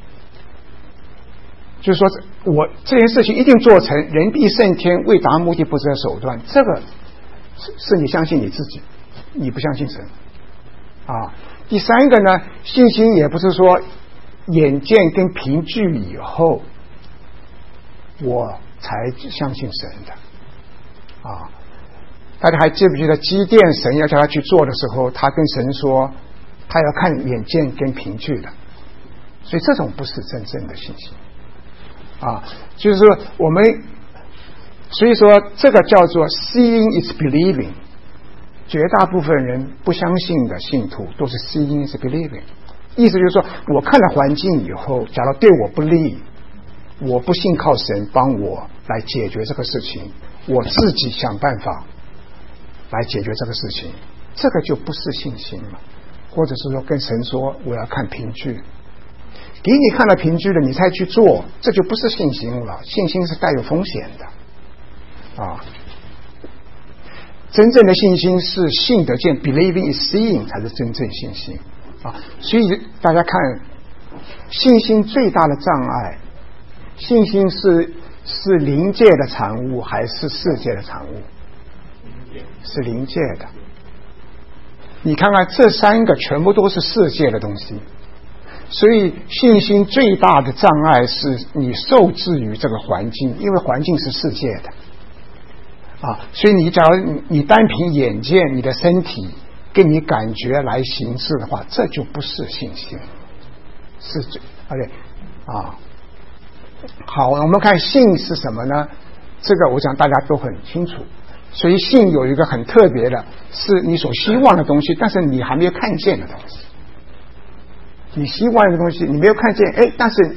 就是说我这件事情一定做成，人必胜天，为达目的不择手段。这个是你相信你自己，你不相信神啊。第三个呢，信心也不是说眼见跟凭据以后我才相信神的啊。大家还记不记得基甸神要叫他去做的时候，他跟神说他要看眼见跟凭据的，所以这种不是真正的信心啊。就是说我们所以说这个叫做 seeing is believing， 绝大部分人不相信的信徒都是 seeing is believing， 意思就是说我看了环境以后，假如对我不利，我不信靠神帮我来解决这个事情，我自己想办法来解决这个事情，这个就不是信心了。或者是说跟神说我要看凭据，给你看了凭据了你才去做，这就不是信心了。信心是带有风险的啊。真正的信心是信得见 ，believing is seeing 才是真正信心啊。所以大家看，信心最大的障碍，信心是灵界的产物还是世界的产物？是灵界的。你看看这三个全部都是世界的东西，所以信心最大的障碍是你受制于这个环境，因为环境是世界的啊。所以你假如你单凭眼见你的身体跟你感觉来行事的话，这就不是信心，是OK啊。好，我们看信是什么呢？这个我想大家都很清楚。所以信有一个很特别的，是你所希望的东西，但是你还没有看见的东西。你希望的东西你没有看见，但是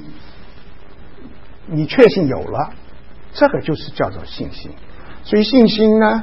你确信有了，这个就是叫做信心。所以信心呢，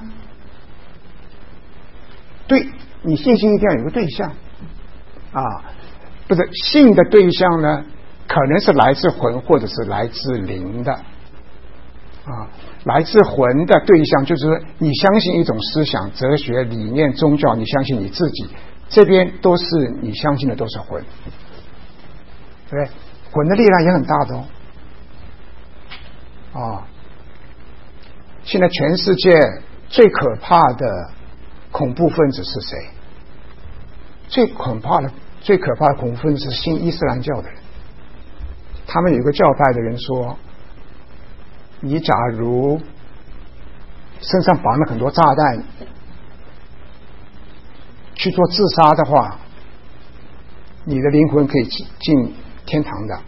对你信心一定要有个对象啊，不是信的对象呢，可能是来自魂或者是来自灵的啊。来自魂的对象就是你相信一种思想、哲学、理念、宗教，你相信你自己，这边都是你相信的都是魂，对不对？魂的力量也很大的啊。现在全世界最可怕的恐怖分子是谁？最可怕的恐怖分子是信伊斯兰教的人。他们有一个教派的人说，你假如身上绑了很多炸弹去做自杀的话，你的灵魂可以进天堂的。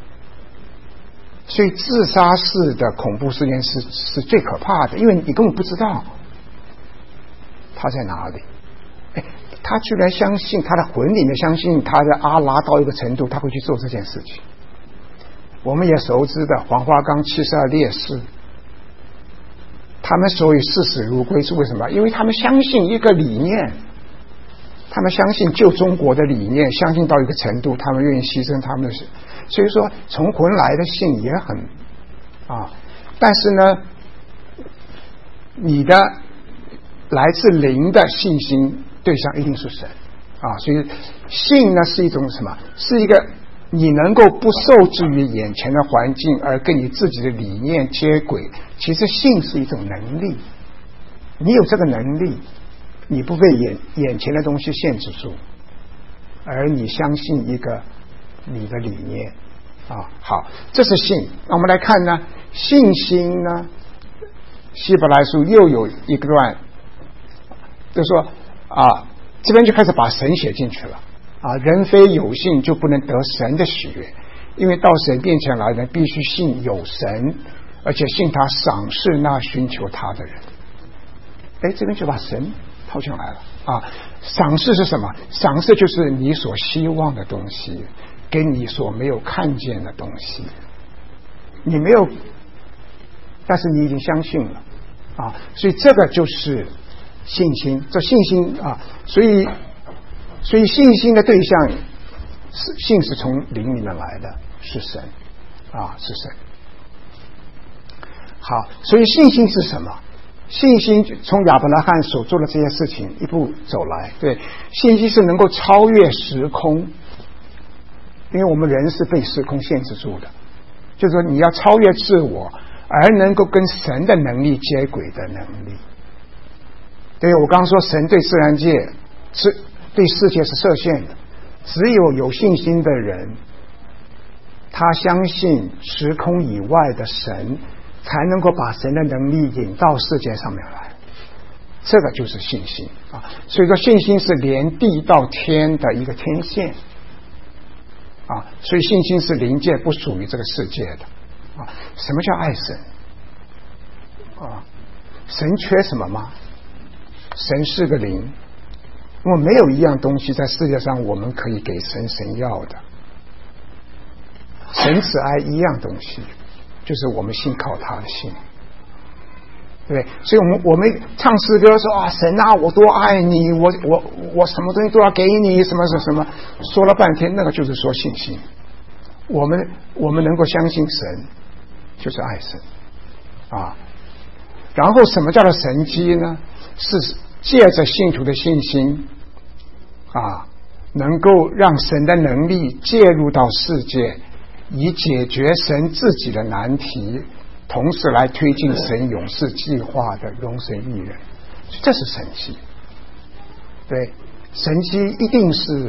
所以自杀式的恐怖事件是最可怕的，因为你根本不知道他在哪里。他居然相信，他的魂里面相信他的阿拉到一个程度，他会去做这件事情。我们也熟知的黄花岗72烈士，他们所以视死如归是为什么？因为他们相信一个理念，他们相信救中国的理念，相信到一个程度，他们愿意牺牲他们的。所以说从魂来的信也很啊，但是呢，你的来自灵的信心对象一定是神啊。所以信呢是一种什么？是一个你能够不受制于眼前的环境而跟你自己的理念接轨。其实信是一种能力，你有这个能力，你不被眼前的东西限制住，而你相信一个你的理念啊。好，这是信。那我们来看呢，信心呢，希伯来书又有一段，就是说这边就开始把神写进去了啊。人非有信就不能得神的喜悦，因为到神面前来呢，必须信有神，而且信他赏识那寻求他的人。这边就把神套进来了啊。赏识是什么？赏识就是你所希望的东西跟你所没有看见的东西，你没有，但是你已经相信了所以这个就是信心。这信心所以信心的对象信是从灵里面来的，是神是神。好，所以信心是什么？信心从亚伯拉罕所做的这些事情一步走来，对，信心是能够超越时空，因为我们人是被时空限制住的，就是说你要超越自我，而能够跟神的能力接轨的能力。对，我刚刚说神对自然界对世界是设限的，只有信心的人，他相信时空以外的神，才能够把神的能力引到世界上面来，这个就是信心所以说信心是连地到天的一个天线所以信心是灵界，不属于这个世界的什么叫爱神神缺什么吗？神是个灵，那么没有一样东西在世界上我们可以给神要的。神只爱一样东西，就是我们信靠他的信，对不对？所以我们唱诗歌说神我多爱你，我什么东西都要给你，什么说了半天，那个就是说信心。我们能够相信神，就是爱神然后什么叫做神迹呢？是借着信徒的信心能够让神的能力介入到世界，以解决神自己的难题，同时来推进神永世计划的荣神益人，这是神迹。对，神迹一定是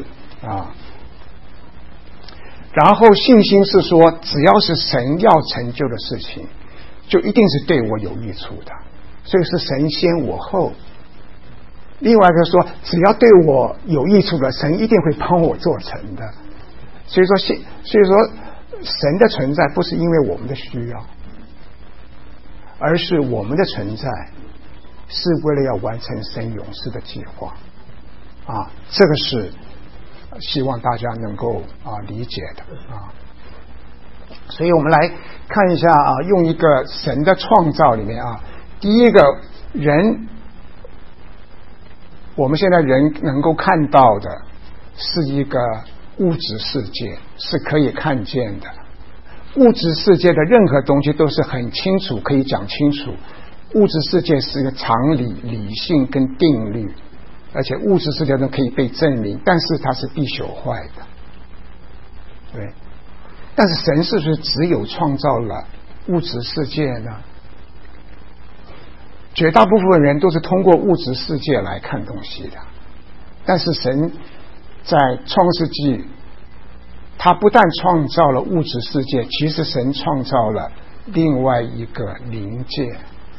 然后信心是说，只要是神要成就的事情，就一定是对我有益处的，所以是神先我后。另外一个说，只要对我有益处的，神一定会帮我做成的。所以说神的存在不是因为我们的需要，而是我们的存在是为了要完成神永世的计划这个是希望大家能够理解的所以我们来看一下用一个神的创造里面第一个人，我们现在人能够看到的是一个物质世界，是可以看见的。物质世界的任何东西都是很清楚，可以讲清楚。物质世界是一个常理、理性跟定律，而且物质世界中可以被证明，但是它是必朽坏的。对，但是神是不是只有创造了物质世界呢？绝大部分人都是通过物质世界来看东西的，但是神在创世纪，他不但创造了物质世界，其实神创造了另外一个灵界，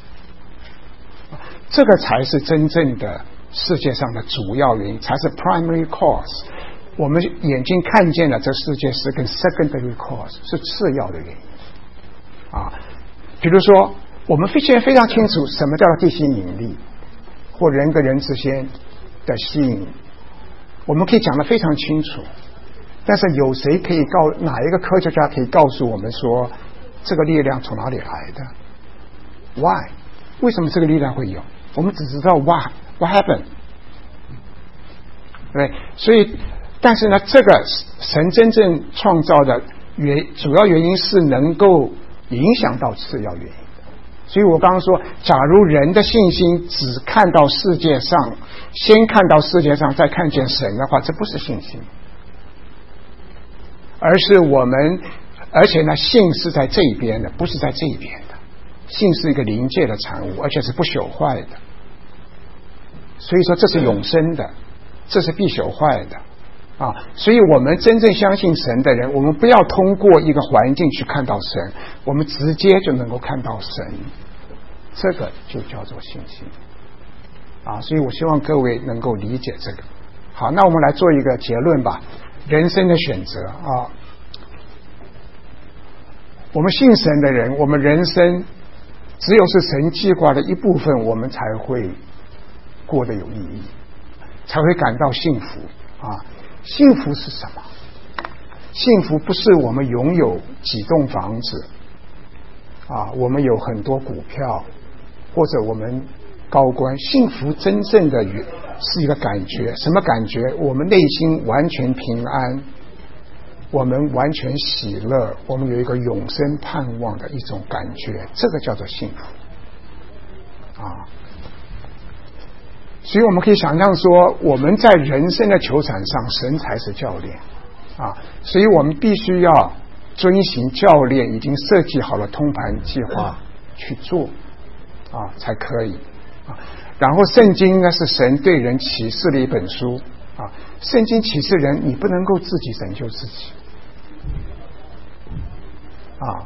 这个才是真正的世界上的主要原因，才是 primary cause。 我们眼睛看见了这世界是跟 secondary cause， 是次要的原因比如说我们现在非常清楚什么叫做地心引力，或人跟人之间的吸引，我们可以讲得非常清楚，但是有谁可以哪一个科学家可以告诉我们说这个力量从哪里来的 ？Why？ 为什么这个力量会有？我们只知道 what happened， 对，所以但是呢，这个神真正创造的主要原因是能够影响到次要原因。所以我刚刚说，假如人的信心只看到世界上，先看到世界上再看见神的话，这不是信心，而且呢，信是在这一边的，不是在这一边的。信是一个灵界的产物，而且是不朽坏的，所以说这是永生的，这是必朽坏的所以我们真正相信神的人，我们不要通过一个环境去看到神，我们直接就能够看到神，这个就叫做信心所以我希望各位能够理解这个。好，那我们来做一个结论吧。人生的选择我们信神的人，我们人生只有是神计划的一部分，我们才会过得有意义，才会感到幸福幸福是什么？幸福不是我们拥有几栋房子我们有很多股票， 或者我们高官，幸福真正的是一个感觉，什么感觉？我们内心完全平安，我们完全喜乐，我们有一个永生盼望的一种感觉，这个叫做幸福啊。所以我们可以想象说，我们在人生的球场上，神才是教练啊，所以我们必须要遵行教练已经设计好了通盘计划去做啊，才可以啊。然后圣经呢是神对人启示的一本书啊，圣经启示人，你不能够自己拯救自己啊。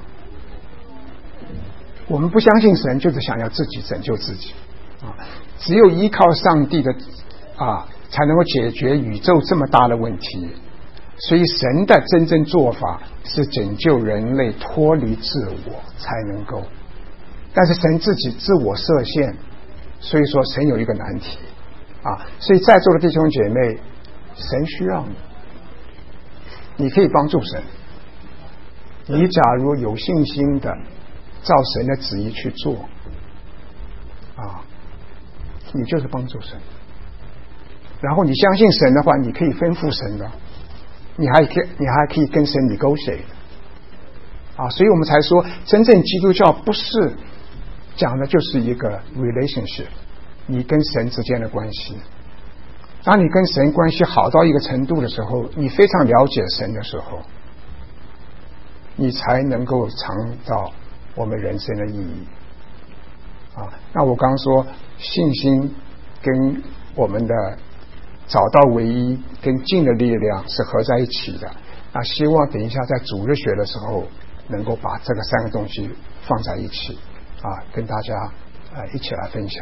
我们不相信神，就是想要自己拯救自己啊。只有依靠上帝的啊，才能够解决宇宙这么大的问题。所以神的真正做法是拯救人类脱离自我才能够，但是神自己自我设限，所以说神有一个难题啊。所以在座的弟兄姐妹，神需要你，你可以帮助神。你假如有信心的照神的旨意去做啊，你就是帮助神。然后你相信神的话，你可以吩咐神的，你还可以跟神negotiate啊。所以我们才说，真正基督教不是讲的就是一个 relationship， 你跟神之间的关系。当你跟神关系好到一个程度的时候，你非常了解神的时候，你才能够尝到我们人生的意义啊。那我刚说信心跟我们的找到唯一跟尽的力量是合在一起的啊。希望等一下在主日学的时候能够把这个三个东西放在一起啊，跟大家一起来分享。